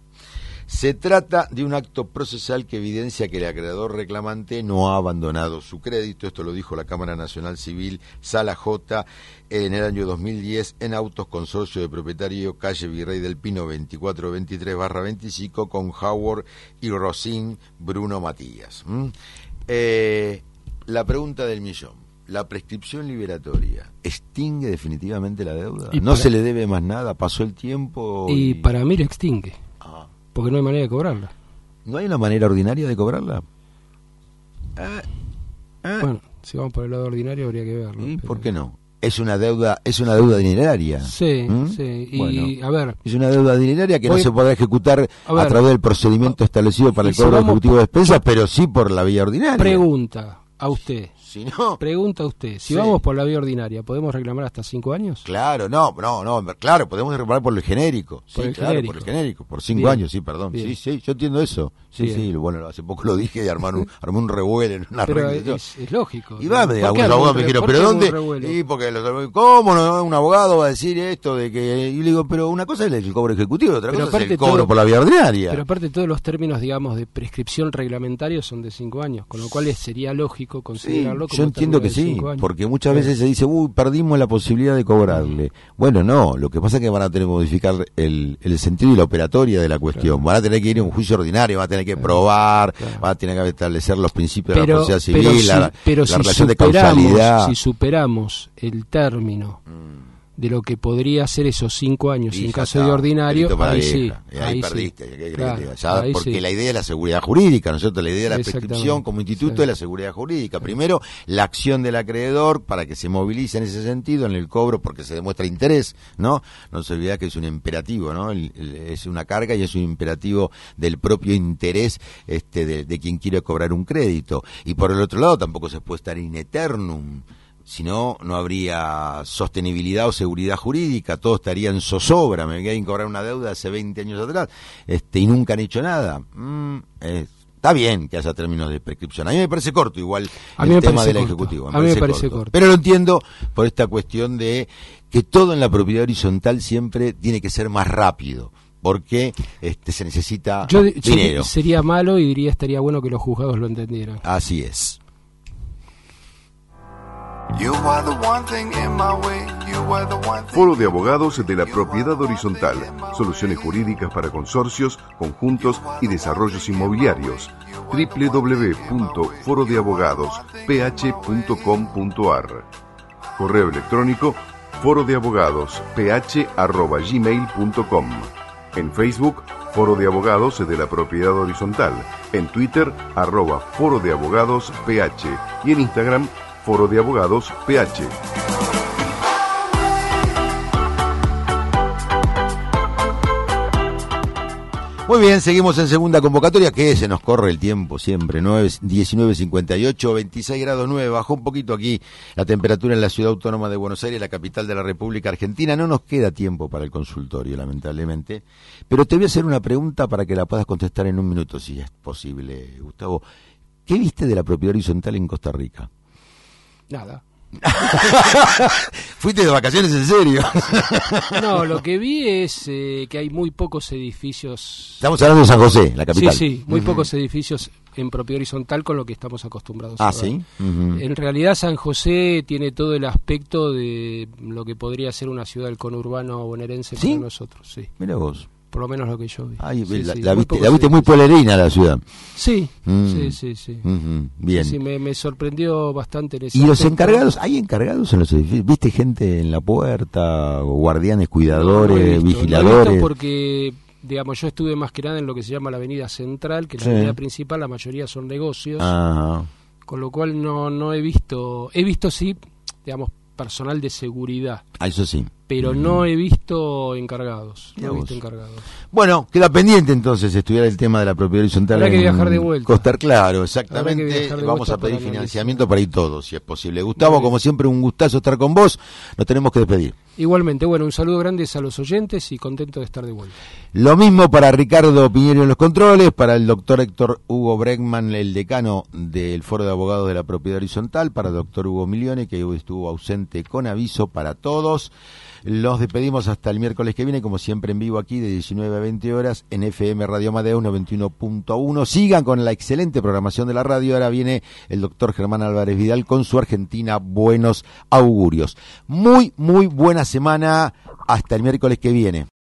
se trata de un acto procesal que evidencia que el acreedor reclamante no ha abandonado su crédito. Esto lo dijo la Cámara Nacional Civil, Sala J, en el año dos mil diez, en autos consorcio de propietario, calle Virrey del Pino veinticuatro veintitrés barra veinticinco, con Howard y Rosín Bruno Matías. ¿Mm? Eh, la pregunta del millón: ¿la prescripción liberatoria extingue definitivamente la deuda? ¿No para... se le debe más nada? ¿Pasó el tiempo? Y, y... para mí la extingue. Ah. Porque no hay manera de cobrarla. ¿No hay una manera ordinaria de cobrarla? Eh, eh. Bueno, si vamos por el lado ordinario habría que verlo. ¿Y pero... por qué no? Es una deuda, es una deuda dineraria. Sí, ¿Mm? sí. Y bueno, a ver, es una deuda dineraria que voy, no se podrá ejecutar a, ver, a través del procedimiento establecido para el cobro si ejecutivo de expensas, pero sí por la vía ordinaria. Pregunta a usted. Si no, pregunta usted, si sí. vamos por la vía ordinaria, ¿podemos reclamar hasta cinco años? Claro, no, no, no, claro, podemos reclamar por el genérico. Sí, por el claro, genérico. por el genérico, por cinco Bien. años, sí, perdón. Bien. Sí, sí, yo entiendo eso. Sí, Bien. sí, bueno, hace poco lo dije y armaron un, armó un revuelo en una Pero reunión. es, es lógico. Y va, me algunos abogados me dijeron, ¿pero dónde? Y porque los, ¿cómo no, un abogado va a decir esto de que? Y le digo, pero una cosa es el cobro ejecutivo, otra pero cosa es el cobro todo, por la vía ordinaria. Pero aparte todos los términos, digamos, de prescripción reglamentaria son de cinco años, con lo cual sería lógico considerarlo sí, como yo entiendo que sí, porque muchas veces se dice, uy, perdimos la posibilidad de cobrarle. Bueno, no, lo que pasa es que van a tener que modificar el, el sentido y la operatoria de la cuestión. Claro. Van a tener que ir a un juicio ordinario, van a tener que claro. probar, claro. van a tener que establecer los principios pero, de la sociedad civil, pero si, la, pero la si relación de causalidad. Si superamos el término mm. de lo que podría ser esos cinco años Y en ya caso está, de ordinario, delito para ahí la sí, vieja. ahí, ahí perdiste, sí. ¿qué querés Claro, que te diga? Ya, ahí porque sí. la idea es la seguridad jurídica, ¿no es cierto? La idea de la prescripción Exactamente. como instituto Sí. es la seguridad jurídica. Primero, la acción del acreedor para que se movilice en ese sentido, en el cobro, porque se demuestra interés, ¿no? No se olvida que es un imperativo, ¿no? El- el- es una carga y es un imperativo del propio interés este, de, de quien quiere cobrar un crédito. Y por el otro lado, tampoco se puede estar in eternum. Si no, no habría sostenibilidad o seguridad jurídica, todo estaría en zozobra. Me quieren cobrar una deuda hace veinte años atrás este, y nunca han hecho nada. Mm, eh, está bien que haya términos de prescripción. A mí me parece corto igual A mí el me tema parece del corto. Ejecutivo. A mí me parece corto. Pero lo entiendo por esta cuestión de que todo en la propiedad horizontal siempre tiene que ser más rápido, porque este, se necesita Yo, yo dinero. sería malo y diría estaría bueno que los juzgados lo entendieran. Así es. You are the one thing in my way. You are the one thing. Foro de Abogados de la Propiedad Horizontal. Soluciones jurídicas para consorcios, conjuntos y desarrollos inmobiliarios. doble u doble u doble u punto foro de abogados p h punto com punto a r. Correo electrónico foro de abogados p h arroba gmail punto com. En Facebook, Foro de Abogados de la Propiedad Horizontal. En Twitter, arroba Foro de Abogados P H. Y en Instagram, Foro de Abogados P H. Muy bien, seguimos en segunda convocatoria, que se nos corre el tiempo siempre, nueve, diecinueve cincuenta y ocho, veintiséis grados nueve, bajó un poquito aquí la temperatura en la ciudad autónoma de Buenos Aires, la capital de la República Argentina. No nos queda tiempo para el consultorio, lamentablemente, pero te voy a hacer una pregunta para que la puedas contestar en un minuto, si es posible, Gustavo. ¿Qué viste de la propiedad horizontal en Costa Rica? Nada. ¿Fuiste de vacaciones en serio? No, lo que vi es eh, que hay muy pocos edificios. Estamos hablando de San José, la capital. Sí, sí, muy Uh-huh. pocos edificios en propiedad horizontal con lo que estamos acostumbrados Ah, a ver. ¿sí? Uh-huh. En realidad San José tiene todo el aspecto de lo que podría ser una ciudad del conurbano bonaerense ¿Sí? para nosotros, sí. Mira vos. Por lo menos lo que yo vi. Ay, Sí, la, sí, la muy viste, pocos la viste muy edificios. pueblerina la ciudad. Sí, Mm. sí, sí, sí. Uh-huh. Bien. Sí, me, me sorprendió bastante en ese ¿Y los aspecto. encargados? ¿Hay encargados en los edificios? ¿Viste gente en la puerta? ¿O guardianes, No, cuidadores, no he visto, vigiladores? no he visto porque, digamos, yo estuve más que nada en lo que se llama la avenida central, que es Sí. la avenida principal, la mayoría son negocios, Ajá. con lo cual no, no he visto, he visto sí, digamos, personal de seguridad, Ah, eso sí. pero no he visto encargados, Mirá no he vos. visto encargados. Bueno, queda pendiente entonces estudiar el tema de la propiedad horizontal. Habrá que en viajar de vuelta. Costa, claro, Habrá exactamente. que viajar de Vamos vuelta a pedir para analizar. financiamiento para ir todos, si es posible. Gustavo, Muy bien. como siempre, un gustazo estar con vos. Nos tenemos que despedir. Igualmente, bueno, un saludo grande a los oyentes y contento de estar de vuelta. Lo mismo para Ricardo Piñero en los controles, para el doctor Héctor Hugo Bregman, el decano del Foro de Abogados de la Propiedad Horizontal, para el doctor Hugo Milione, que hoy estuvo ausente con aviso para todos. Los despedimos hasta el miércoles que viene, como siempre en vivo aquí de diecinueve a veinte horas en F M Radio Amadeus noventa y uno punto uno. Sigan con la excelente programación de la radio. Ahora viene el doctor Germán Álvarez Vidal con su Argentina Buenos Augurios. Muy, muy buena semana. Hasta el miércoles que viene.